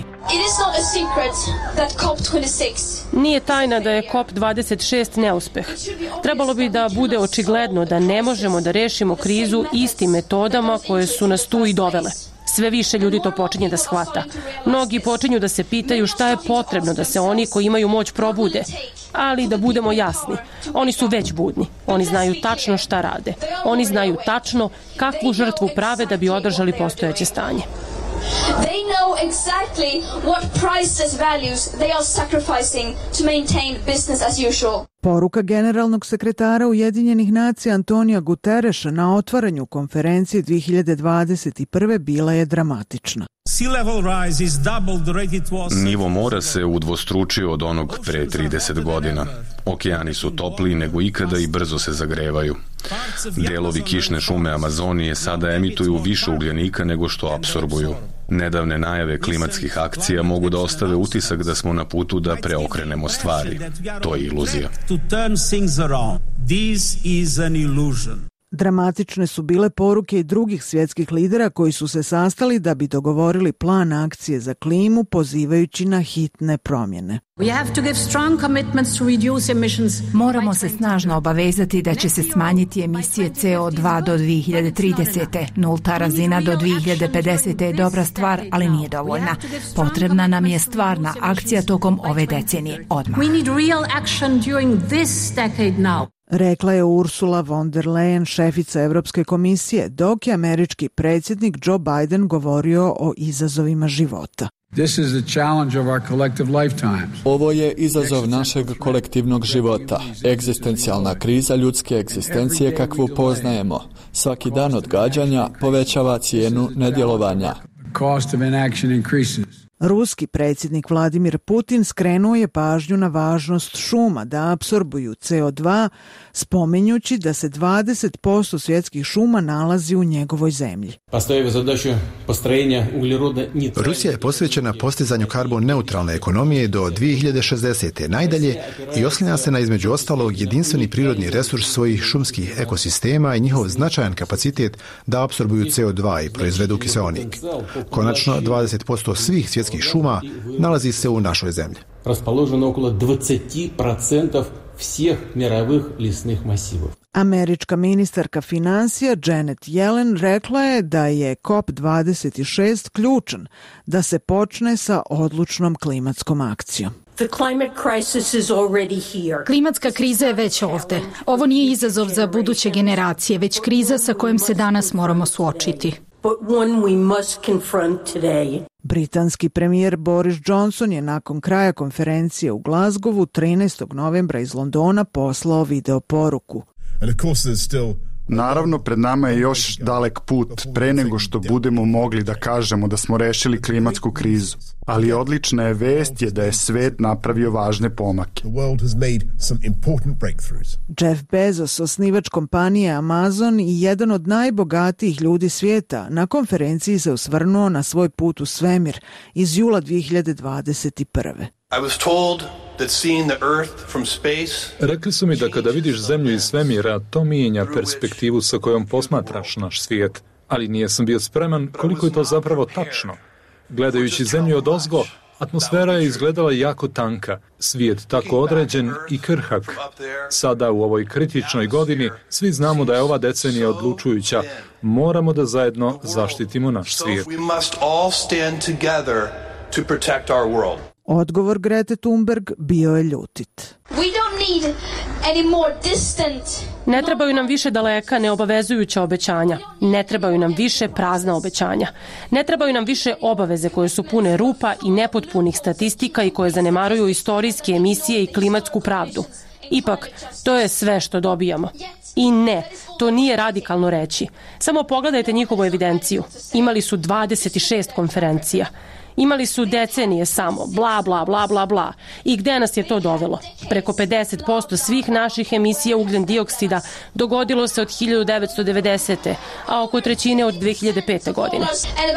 Nije tajna da je COP26 neuspeh. Trebalo bi da bude očigledno da ne možemo da rešimo krizu istim metodama koje su nas tu i dovele. Sve više ljudi to počinje da shvata. Mnogi počinju da se pitaju šta je potrebno da se oni koji imaju moć probude. Ali da budemo jasni, oni su već budni. Oni znaju tačno šta rade. Oni znaju tačno kakvu žrtvu prave da bi održali postojeće stanje. They know exactly what priceless values they are sacrificing to maintain business as usual. Poruka generalnog sekretara Ujedinjenih nacija Antonija Gutereša na otvaranju konferencije 2021. bila je dramatična. Nivo mora se udvostručio od onog pre 30 godina. Okeani su topliji nego ikada i brzo se zagrevaju. Delovi kišne šume Amazonije sada emituju više ugljenika nego što apsorbuju. Nedavne najave klimatskih akcija mogu da ostave utisak da smo na putu da preokrenemo stvari. To je iluzija. Dramatične su bile poruke i drugih svjetskih lidera koji su se sastali da bi dogovorili plan akcije za klimu pozivajući na hitne promjene. Moramo se snažno obavezati da će se smanjiti emisije CO2 do 2030. Nulta razina do 2050. je dobra stvar, ali nije dovoljna. Potrebna nam je stvarna akcija tokom ove decenije. Odmah. Rekla je Ursula von der Leyen, šefica Evropske komisije, dok je američki predsjednik Joe Biden govorio o izazovima života. Ovo je izazov našeg kolektivnog života, egzistencijalna kriza ljudske egzistencije kakvu poznajemo. Svaki dan odgađanja povećava cijenu nedjelovanja. Ruski predsjednik Vladimir Putin skrenuo je pažnju na važnost šuma da apsorbuju CO2, spominjući da se 20% svjetskih šuma nalazi u njegovoj zemlji. Rusija je posvećena postizanju karbon neutralne ekonomije do 2060. najdalje i oslanja se na između ostalog jedinstveni prirodni resurs svojih šumskih ekosistema i njihov značajan kapacitet da apsorbuju CO2 i proizvedu kiseonik. Konačno, 20% svih svjetskih šuma nalazi se u našoj zemlji. Расположено около 20% всех мировых лесных массивов. Američka ministarka financija Janet Yellen rekla je da je COP26 ključan da se počne sa odlučnom klimatskom akcijom. Klimatska kriza je već ovde. Ovo nije izazov za buduće generacije, već kriza sa kojom se danas moramo suočiti. Britanski premijer Boris Johnson je nakon kraja konferencije u Glasgowu 13. novembra iz Londona poslao video poruku. Naravno, pred nama je još dalek put pre nego što budemo mogli da kažemo da smo rešili klimatsku krizu. Ali odlična je vest da je svet napravio važne pomake. Jeff Bezos, osnivač kompanije Amazon i jedan od najbogatijih ljudi svijeta, na konferenciji se osvrnuo na svoj put u svemir iz jula 2021. Rekli su mi da kada vidiš zemlju iz svemira, to mijenja perspektivu sa kojom posmatraš naš svijet, ali nisam bio spreman koliko je to zapravo tačno. Gledajući zemlju odozgo, atmosfera je izgledala jako tanka, svijet tako određen i krhak. Sada u ovoj kritičnoj godini svi znamo da je ova decenija odlučujuća. Moramo da zajedno zaštitimo naš svijet. Odgovor Grete Thunberg bio je ljutit. Ne trebaju nam više daleka neobavezujuća obećanja. Ne trebaju nam više prazna obećanja. Ne trebaju nam više obaveze koje su pune rupa i nepotpunih statistika i koje zanemaruju istorijske emisije i klimatsku pravdu. Ipak, to je sve što dobijamo. I ne, to nije radikalno reći. Samo pogledajte njihovu evidenciju. Imali su 26 konferencija. Imali su decenije samo, bla, bla, bla, bla, bla. I gde nas je to dovelo? Preko 50% svih naših emisija ugljen dioksida dogodilo se od 1990. a oko trećine od 2005. godine.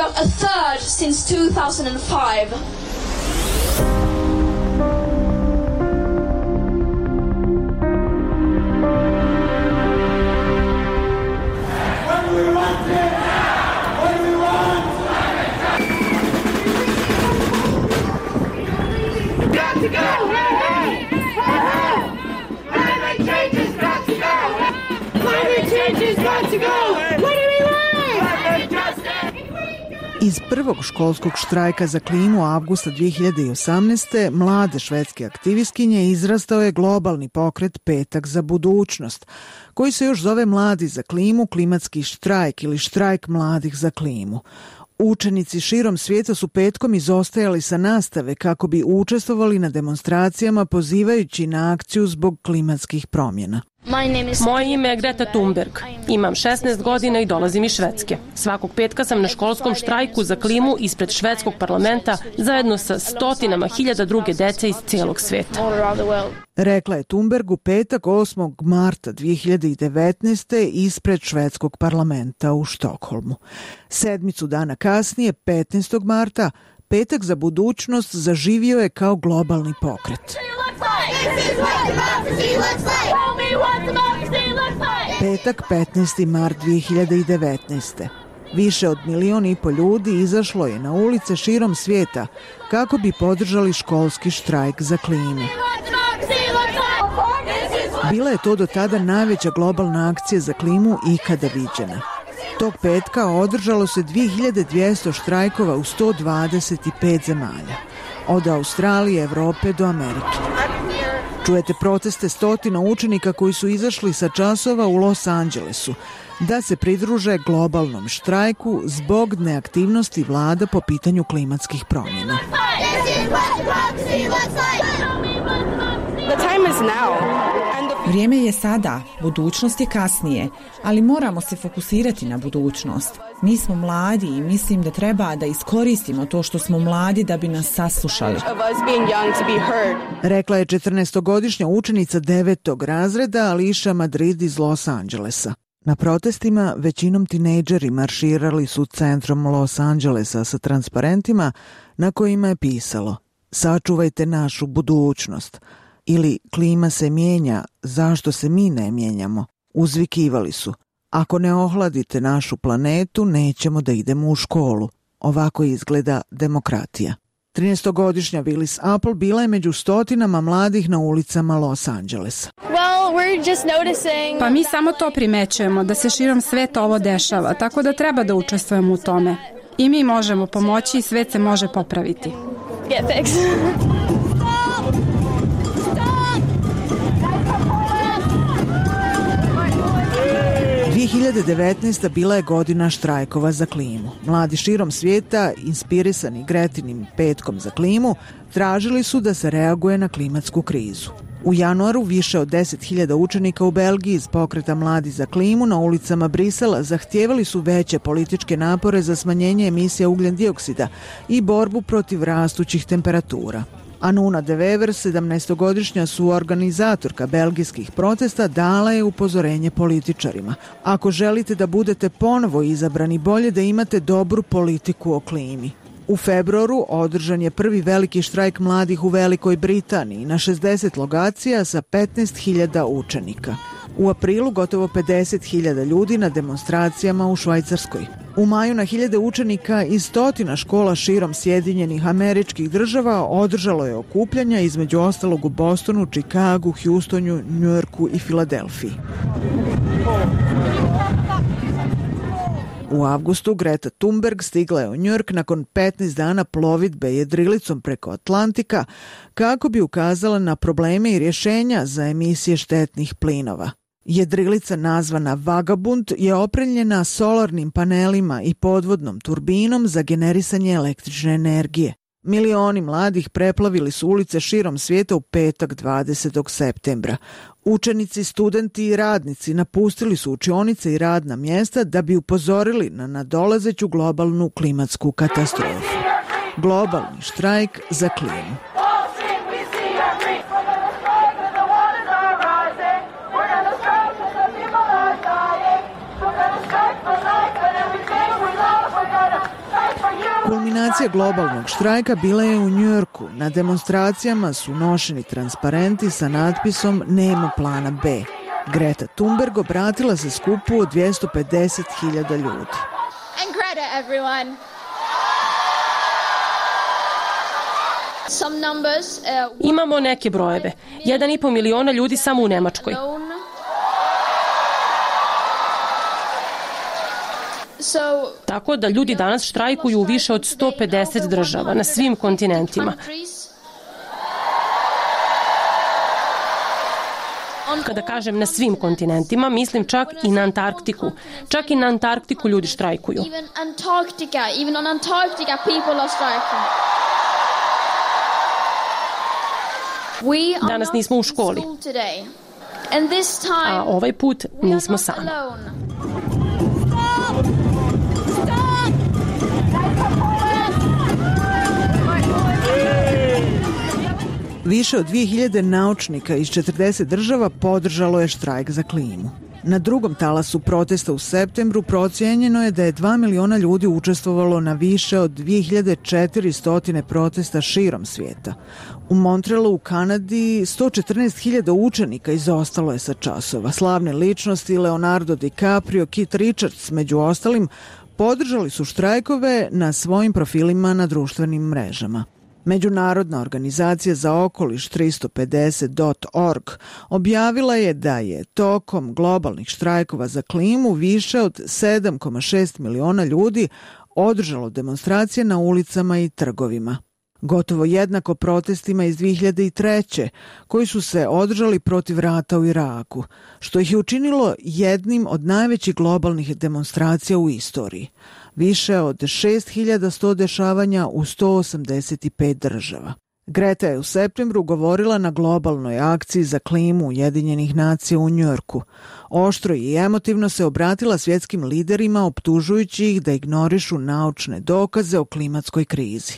Iz prvog školskog štrajka za klimu avgusta 2018. mlade švedske aktivistkinje izrastao je globalni pokret Petak za budućnost, koji se još zove Mladi za klimu, klimatski štrajk ili štrajk mladih za klimu. Učenici širom svijeta su petkom izostajali sa nastave kako bi učestvovali na demonstracijama pozivajući na akciju zbog klimatskih promjena. Moje ime je Greta Thunberg. Imam 16 godina i dolazim iz Švedske. Svakog petka sam na školskom štrajku za klimu ispred švedskog parlamenta zajedno sa stotinama hiljada druge dece iz cijelog sveta. Rekla je Thunberg u petak 8. marta 2019. ispred švedskog parlamenta u Štokholmu. Sedmicu dana kasnije, 15. marta, Petak za budućnost zaživio je kao globalni pokret. Petak 15. mart 2019. Više od 1,5 miliona ljudi izašlo je na ulice širom svijeta kako bi podržali školski štrajk za klimu. Bila je to do tada najveća globalna akcija za klimu ikada viđena. Tog petka održalo se 2200 štrajkova u 125 zemalja, od Australije, Evrope do Amerike. Čujete proteste stotina učenika koji su izašli sa časova u Los Angelesu da se pridruže globalnom štrajku zbog neaktivnosti vlada po pitanju klimatskih promjena. Vrijeme je sada, budućnost je kasnije, ali moramo se fokusirati na budućnost. Mi smo mladi i mislim da treba da iskoristimo to što smo mladi da bi nas saslušali. Rekla je 14-godišnja učenica 9. razreda Alicia Madrid iz Los Angelesa. Na protestima većinom tinejdžeri marširali su centrom Los Angelesa sa transparentima na kojima je pisalo: "Sačuvajte našu budućnost" ili "Klima se mijenja, zašto se mi ne mijenjamo?" Uzvikivali su: "Ako ne ohladite našu planetu, nećemo da idemo u školu." Ovako izgleda demokratija. 13-godišnja Willis Apple bila je među stotinama mladih na ulicama Los Angelesa. Pa mi samo to primećujemo, da se širom sveta ovo dešava, tako da treba da učestvujemo u tome. I mi možemo pomoći i svet se može popraviti. 2019. bila je godina štrajkova za klimu. Mladi širom svijeta, inspirisani Gretinim petkom za klimu, tražili su da se reaguje na klimatsku krizu. U januaru više od 10.000 učenika u Belgiji iz pokreta Mladi za klimu na ulicama Brisela zahtijevali su veće političke napore za smanjenje emisija ugljen dioksida i borbu protiv rastućih temperatura. Anuna de Wever, 17-godišnja suorganizatorka belgijskih protesta, dala je upozorenje političarima: "Ako želite da budete ponovo izabrani, bolje da imate dobru politiku o klimi." U februaru održan je prvi veliki štrajk mladih u Velikoj Britaniji na 60 lokacija sa 15.000 učenika. U aprilu gotovo 50.000 ljudi na demonstracijama u Švajcarskoj. U maju na hiljade učenika iz stotina škola širom Sjedinjenih Američkih Država održalo je okupljanja, između ostalog u Bostonu, Čikagu, Houstonu, Njujorku i Filadelfiji. U avgustu Greta Thunberg stigla je u Njujork nakon 15 dana plovidbe jedrilicom preko Atlantika kako bi ukazala na probleme i rješenja za emisije štetnih plinova. Jedrilica nazvana Vagabund je opremljena solarnim panelima i podvodnom turbinom za generisanje električne energije. Milioni mladih preplavili su ulice širom svijeta u petak 20. septembra. Učenici, studenti i radnici napustili su učionice i radna mjesta da bi upozorili na nadolazeću globalnu klimatsku katastrofu. Globalni štrajk za klimu. Kulminacija globalnog štrajka bila je u Njujorku. Na demonstracijama su nošeni transparenti sa natpisom "Nema plana B". Greta Thunberg obratila se skupu od 250.000 ljudi. And Greta, everyone. Some numbers, Imamo neke brojeve. 1,5 miliona ljudi samo u Nemačkoj. Tako da ljudi danas štrajkuju u više od 150 država na svim kontinentima. Kada kažem na svim kontinentima, mislim čak i na Antarktiku. Čak i na Antarktiku ljudi štrajkuju. Even on Antarctica people are striking. Danas nismo u školi. A ovaj put nismo sami. Više od 2000 naučnika iz 40 država podržalo je štrajk za klimu. Na drugom talasu protesta u septembru procijenjeno je da je 2 miliona ljudi učestvovalo na više od 2400 protesta širom svijeta. U Montrealu u Kanadi 114.000 učenika izostalo je sa časova. Slavne ličnosti Leonardo DiCaprio, Keith Richards među ostalim podržali su štrajkove na svojim profilima na društvenim mrežama. Međunarodna organizacija za okoliš 350.org objavila je da je tokom globalnih štrajkova za klimu više od 7,6 miliona ljudi održalo demonstracije na ulicama i trgovima. Gotovo jednako protestima iz 2003. koji su se održali protiv rata u Iraku, što ih je učinilo jednim od najvećih globalnih demonstracija u istoriji. Više od 6100 dešavanja u 185 država. Greta je u septembru govorila na globalnoj akciji za klimu Ujedinjenih nacija u Njujorku. Oštro i emotivno se obratila svjetskim liderima optužujući ih da ignorišu naučne dokaze o klimatskoj krizi.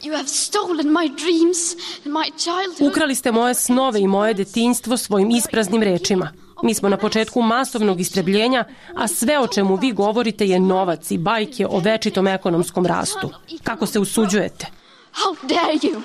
Ukrali ste moje snove i moje detinjstvo svojim ispraznim rečima. Mi smo na početku masovnog istrebljenja, a sve o čemu vi govorite je novac i bajke o večitom ekonomskom rastu. Kako se usuđujete? How dare you?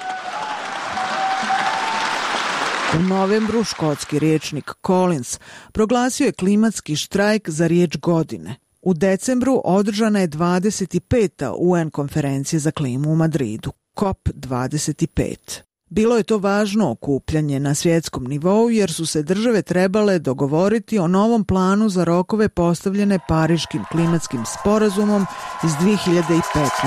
U novembru škotski rječnik Collins proglasio je klimatski štrajk za riječ godine. U decembru održana je 25. UN konferencija za klimu u Madridu, COP25. Bilo je to važno okupljanje na svjetskom nivou jer su se države trebale dogovoriti o novom planu za rokove postavljene Pariškim klimatskim sporazumom iz 2015.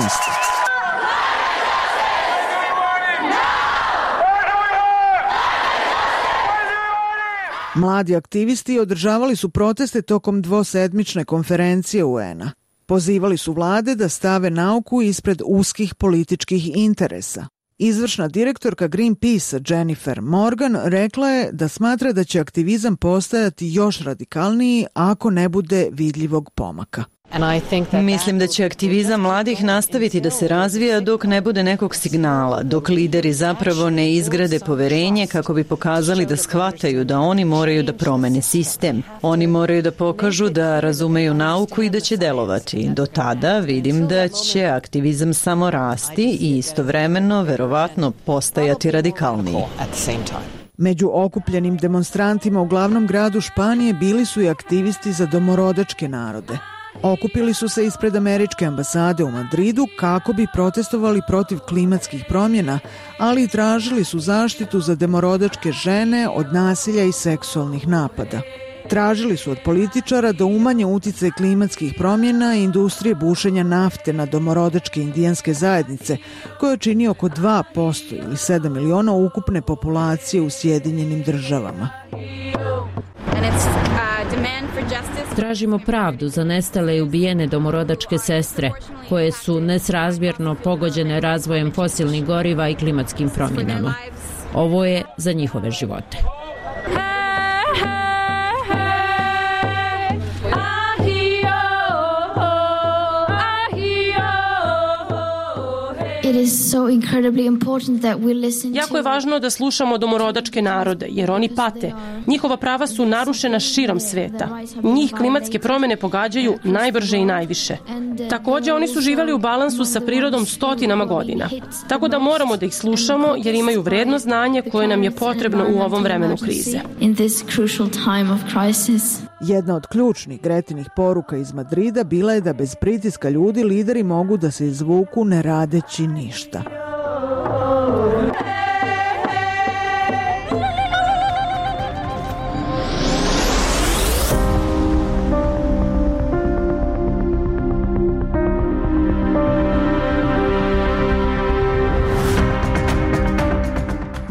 Mladi aktivisti održavali su proteste tokom dvosedmične konferencije UN-a. Pozivali su vlade da stave nauku ispred uskih političkih interesa. Izvršna direktorka Greenpeace Jennifer Morgan rekla je da smatra da će aktivizam postajati još radikalniji ako ne bude vidljivog pomaka. Mislim da će aktivizam mladih nastaviti da se razvija dok ne bude nekog signala, dok lideri zapravo ne izgrade poverenje kako bi pokazali da shvataju da oni moraju da promene sistem. Oni moraju da pokažu da razumeju nauku i da će delovati. Do tada vidim da će aktivizam samo rasti i istovremeno verovatno postajati radikalniji. Među okupljenim demonstrantima u glavnom gradu Španije bili su i aktivisti za domorodačke narode. Okupili su se ispred američke ambasade u Madridu kako bi protestovali protiv klimatskih promjena, ali i tražili su zaštitu za domorodačke žene od nasilja i seksualnih napada. Tražili su od političara da umanje uticaj klimatskih promjena i industrije bušenja nafte na domorodačke indijanske zajednice, koje čini oko 2% ili 7 miliona ukupne populacije u Sjedinjenim državama. Tražimo pravdu za nestale i ubijene domorodačke sestre, koje su nesrazmjerno pogođene razvojem fosilnih goriva i klimatskim promjenama. Ovo je za njihove živote. Jako je važno da slušamo domorodačke narode, jer oni pate. Njihova prava su narušena širom sveta. Njih klimatske promjene pogađaju najbrže i najviše. Također, oni su živjeli u balansu sa prirodom stotinama godina. Tako da moramo da ih slušamo, jer imaju vredno znanje koje nam je potrebno u ovom vremenu krize. Jedna od ključnih Gretinih poruka iz Madrida bila je da bez pritiska ljudi lideri mogu da se izvuku ne radeći ništa.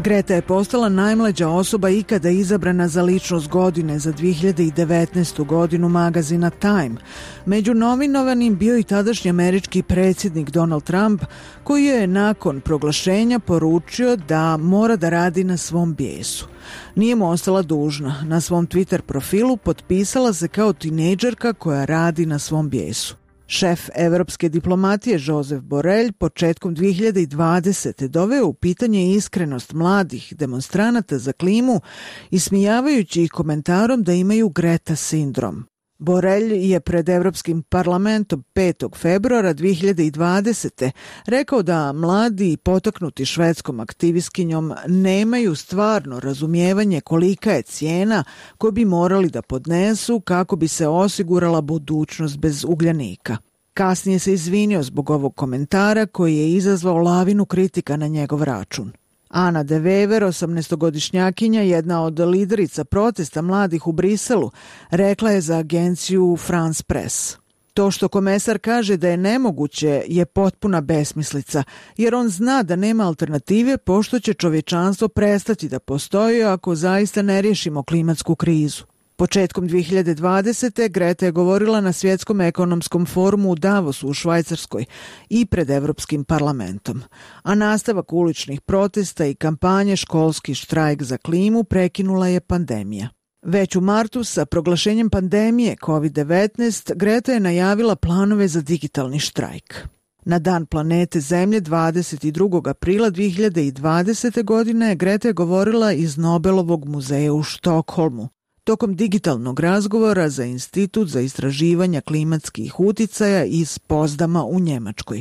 Greta je postala najmlađa osoba ikada izabrana za ličnost godine za 2019. godinu magazina Time. Među nominovanim bio i tadašnji američki predsjednik Donald Trump, koji je nakon proglašenja poručio da mora da radi na svom bijesu. Nije mu ostala dužna. Na svom Twitter profilu potpisala se kao tinejdžerka koja radi na svom bijesu. Šef evropske diplomatije Josep Borrell početkom 2020. doveo u pitanje iskrenost mladih demonstranata za klimu, ismijavajući ih komentarom da imaju Greta sindrom. Borrell je pred Evropskim parlamentom 5. februara 2020. rekao da mladi i potaknuti švedskom aktivistkinjom nemaju stvarno razumijevanje kolika je cijena koju bi morali da podnesu kako bi se osigurala budućnost bez ugljanika. Kasnije se izvinio zbog ovog komentara koji je izazvao lavinu kritika na njegov račun. Ana de Wever, 18-godišnjakinja, jedna od liderica protesta mladih u Briselu, rekla je za agenciju France Press. To što komesar kaže da je nemoguće je potpuna besmislica, jer on zna da nema alternative pošto će čovječanstvo prestati da postoji ako zaista ne riješimo klimatsku krizu. Početkom 2020. Greta je govorila na Svjetskom ekonomskom forumu u Davosu u Švajcarskoj i pred Evropskim parlamentom. A nastavak uličnih protesta i kampanje Školski štrajk za klimu prekinula je pandemija. Već u martu sa proglašenjem pandemije COVID-19 Greta je najavila planove za digitalni štrajk. Na Dan planete Zemlje 22. aprila 2020. godine Greta je govorila iz Nobelovog muzeja u Štokholmu. Tokom digitalnog razgovora za Institut za istraživanja klimatskih uticaja iz Pozdama u Njemačkoj.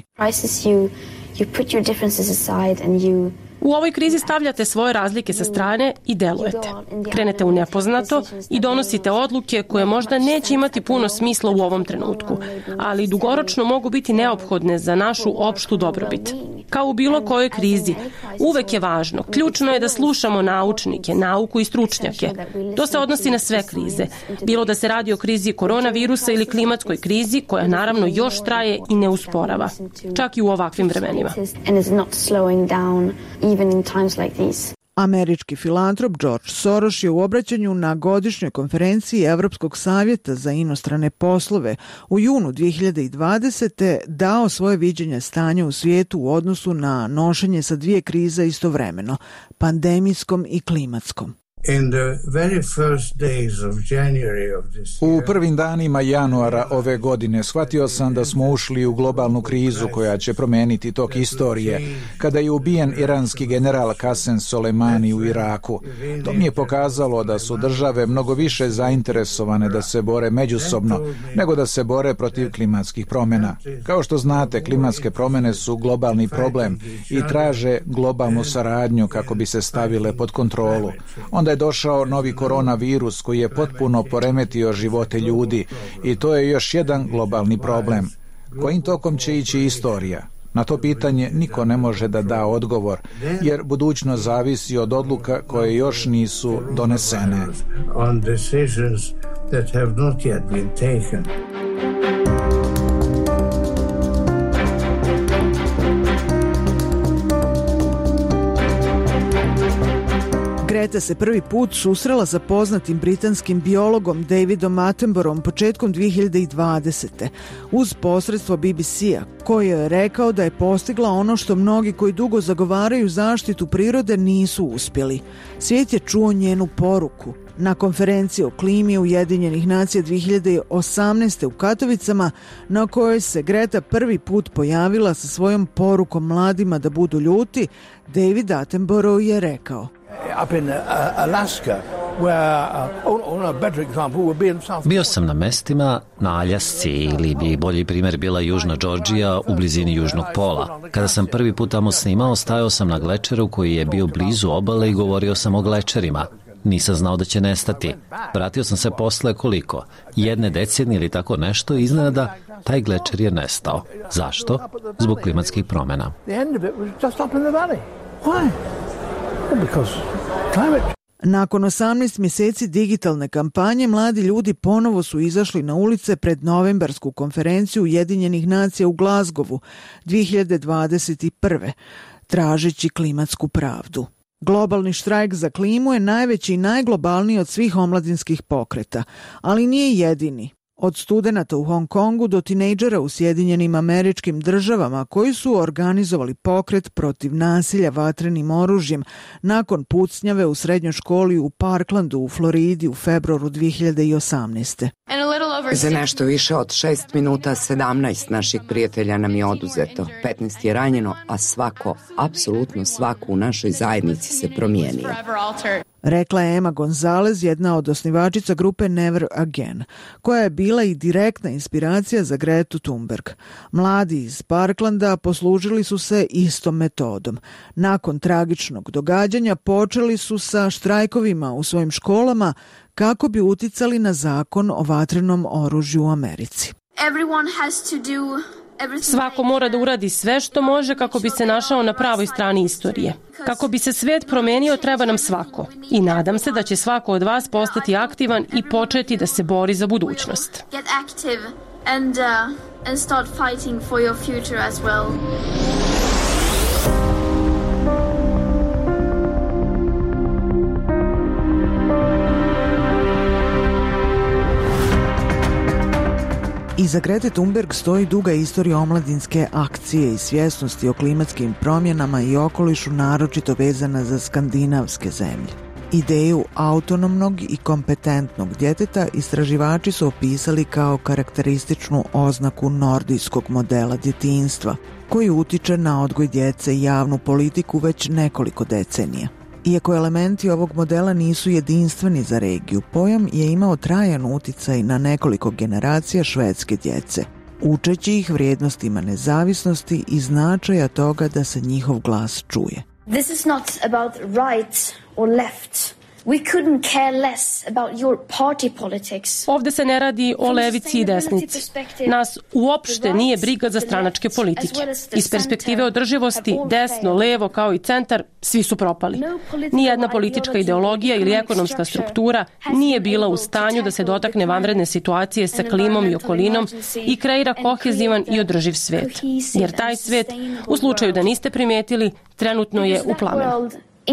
U ovoj krizi stavljate svoje razlike sa strane i delujete. Krenete u nepoznato i donosite odluke koje možda neće imati puno smisla u ovom trenutku, ali dugoročno mogu biti neophodne za našu opštu dobrobit. Kao u bilo kojoj krizi, uvek je važno, ključno je da slušamo naučnike, nauku i stručnjake. To se odnosi na sve krize, bilo da se radi o krizi koronavirusa ili klimatskoj krizi, koja naravno još traje i ne usporava, čak i u ovakvim vremenima. Američki filantrop George Soros je u obraćanju na godišnjoj konferenciji Evropskog savjeta za inostrane poslove u junu 2020. dao svoje viđenje stanja u svijetu u odnosu na nošenje sa dvije krize istovremeno, pandemijskom i klimatskom. U prvim danima januara ove godine shvatio sam da smo ušli u globalnu krizu koja će promijeniti tok istorije, kada je ubijen iranski general Qasem Soleimani u Iraku. To mi je pokazalo da su države mnogo više zainteresovane da se bore međusobno nego da se bore protiv klimatskih promjena. Kao što znate, klimatske promjene su globalni problem i traže globalnu saradnju kako bi se stavile pod kontrolu. Onda je došao novi koronavirus koji je potpuno poremetio živote ljudi i to je još jedan globalni problem. Kojim tokom će ići istorija? Na to pitanje niko ne može da da odgovor, jer budućnost zavisi od odluka koje još nisu donesene. Greta se prvi put susrela sa poznatim britanskim biologom Davidom Attenboroughom početkom 2020. uz posredstvo BBC-a, koji je rekao da je postigla ono što mnogi koji dugo zagovaraju zaštitu prirode nisu uspjeli. Svijet je čuo njenu poruku. Na konferenciji o klimi Ujedinjenih nacija 2018. u Katovicama, na kojoj se Greta prvi put pojavila sa svojom porukom mladima da budu ljuti, David Attenborough je rekao: Bio sam na mestima na Aljasci ili bi bolji primjer bila Južna Džordžija u blizini Južnog pola. Kada sam prvi put tamo snimao, stajao sam na glečeru koji je bio blizu obale i govorio sam o glečerima. Nisam znao da će nestati. Vratio sam se posle koliko? 1 decenije ili tako nešto i iznenada taj glečer je nestao. Zašto? Zbog klimatskih promjena. Nakon 18 mjeseci digitalne kampanje, mladi ljudi ponovo su izašli na ulice pred novembarsku konferenciju Ujedinjenih nacija u Glasgowu 2021. tražeći klimatsku pravdu. Globalni štrajk za klimu je najveći i najglobalniji od svih omladinskih pokreta, ali nije jedini. Od studenata u Hong Kongu do tinejdžera u Sjedinjenim Američkim Državama koji su organizovali pokret protiv nasilja vatrenim oružjem nakon pucnjave u srednjoj školi u Parklandu u Floridi u februaru 2018. Za nešto više od 6 minuta 17 naših prijatelja nam je oduzeto, 15 je ranjeno, a svako, apsolutno svako u našoj zajednici se promijenio. Rekla je Emma Gonzalez, jedna od osnivačica grupe Never Again, koja je bila i direktna inspiracija za Gretu Thunberg. Mladi iz Parklanda poslužili su se istom metodom. Nakon tragičnog događanja počeli su sa štrajkovima u svojim školama kako bi uticali na zakon o vatrenom oružju u Americi. Svako mora da uradi sve što može kako bi se našao na pravoj strani istorije. Kako bi se svet promenio, treba nam svako. I nadam se da će svako od vas postati aktivan i početi da se bori za budućnost. Iza Grete Thunberg stoji duga istorija omladinske akcije i svjesnosti o klimatskim promjenama i okolišu, naročito vezana za skandinavske zemlje. Ideju autonomnog i kompetentnog djeteta istraživači su opisali kao karakterističnu oznaku nordijskog modela djetinjstva, koji utiče na odgoj djece i javnu politiku već nekoliko decenija. Iako elementi ovog modela nisu jedinstveni za regiju, pojam je imao trajan uticaj na nekoliko generacija švedske djece, učeći ih vrijednostima nezavisnosti i značaja toga da se njihov glas čuje. This is not about right or left. We couldn't care less about your party politics. Ovde se ne radi o levici i desnici. Nas uopšte nije briga za stranačke politike. Iz perspektive održivosti, desno, levo kao i centar, svi su propali. Nijedna politička ideologija ili ekonomska struktura nije bila u stanju da se dotakne vanredne situacije sa klimom i okolinom i kreira kohezivan i održiv svet. Jer taj svet, u slučaju da niste primetili, trenutno je u plamenu.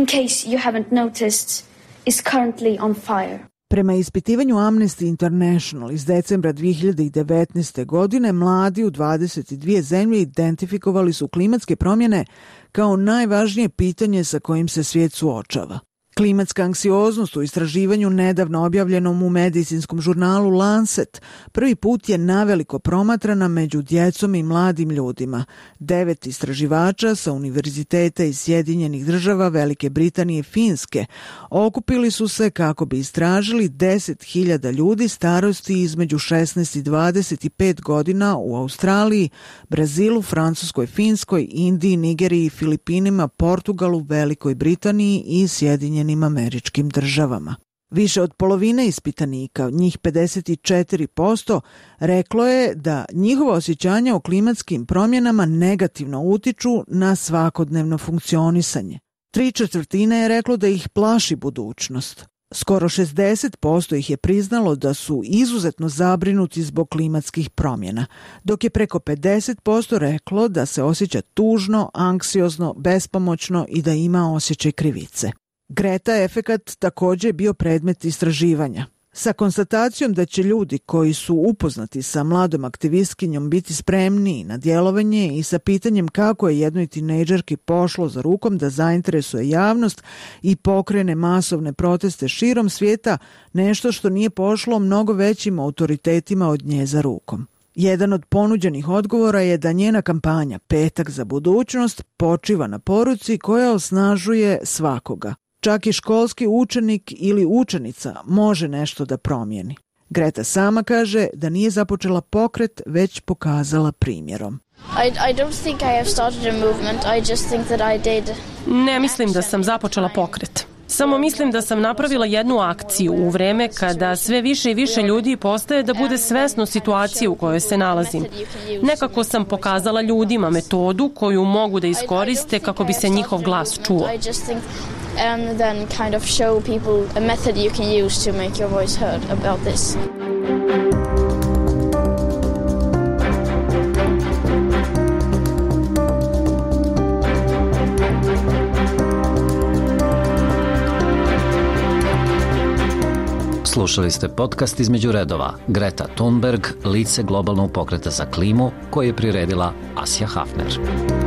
Is currently on fire. Prema ispitivanju Amnesty International iz decembra 2019. godine, mladi u 22 zemlje identifikovali su klimatske promjene kao najvažnije pitanje sa kojim se svijet suočava. Klimatska anksioznost u istraživanju nedavno objavljenom u medicinskom žurnalu Lancet prvi put je naveliko promatrana među djecom i mladim ljudima. 9 istraživača sa univerziteta iz Sjedinjenih Država, Velike Britanije i Finske okupili su se kako bi istražili 10.000 ljudi starosti između 16 i 25 godina u Australiji, Brazilu, Francuskoj, Finskoj, Indiji, Nigeriji, Filipinima, Portugalu, Velikoj Britaniji i Sjedinjenim Američkim Državama. Više od polovine ispitanika, njih 54%, reklo je da njihova osjećanja o klimatskim promjenama negativno utiču na svakodnevno funkcionisanje. 3/4 je reklo da ih plaši budućnost. Skoro 60% ih je priznalo da su izuzetno zabrinuti zbog klimatskih promjena, dok je preko 50% reklo da se osjeća tužno, anksiozno, bespomoćno i da ima osjećaj krivice. Greta efekat također je bio predmet istraživanja. Sa konstatacijom da će ljudi koji su upoznati sa mladom aktivistkinjom biti spremniji na djelovanje i sa pitanjem kako je jednoj tinejdžerki pošlo za rukom da zainteresuje javnost i pokrene masovne proteste širom svijeta, nešto što nije pošlo mnogo većim autoritetima od nje za rukom. Jedan od ponuđenih odgovora je da njena kampanja Petak za budućnost počiva na poruci koja osnažuje svakoga. Čak i školski učenik ili učenica može nešto da promijeni. Greta sama kaže da nije započela pokret, već pokazala primjerom. Ne mislim da sam započela pokret. Samo mislim da sam napravila jednu akciju u vreme kada sve više i više ljudi postaje da bude svesno situacije u kojoj se nalazim. Nekako sam pokazala ljudima metodu koju mogu da iskoriste kako bi se njihov glas čuo. And then kind of show people a method you can use to make your voice heard about this. Slušali ste podcast Između redova. Greta Thunberg, lice globalnog pokreta za klimu, koji je priredila Asja Hafner.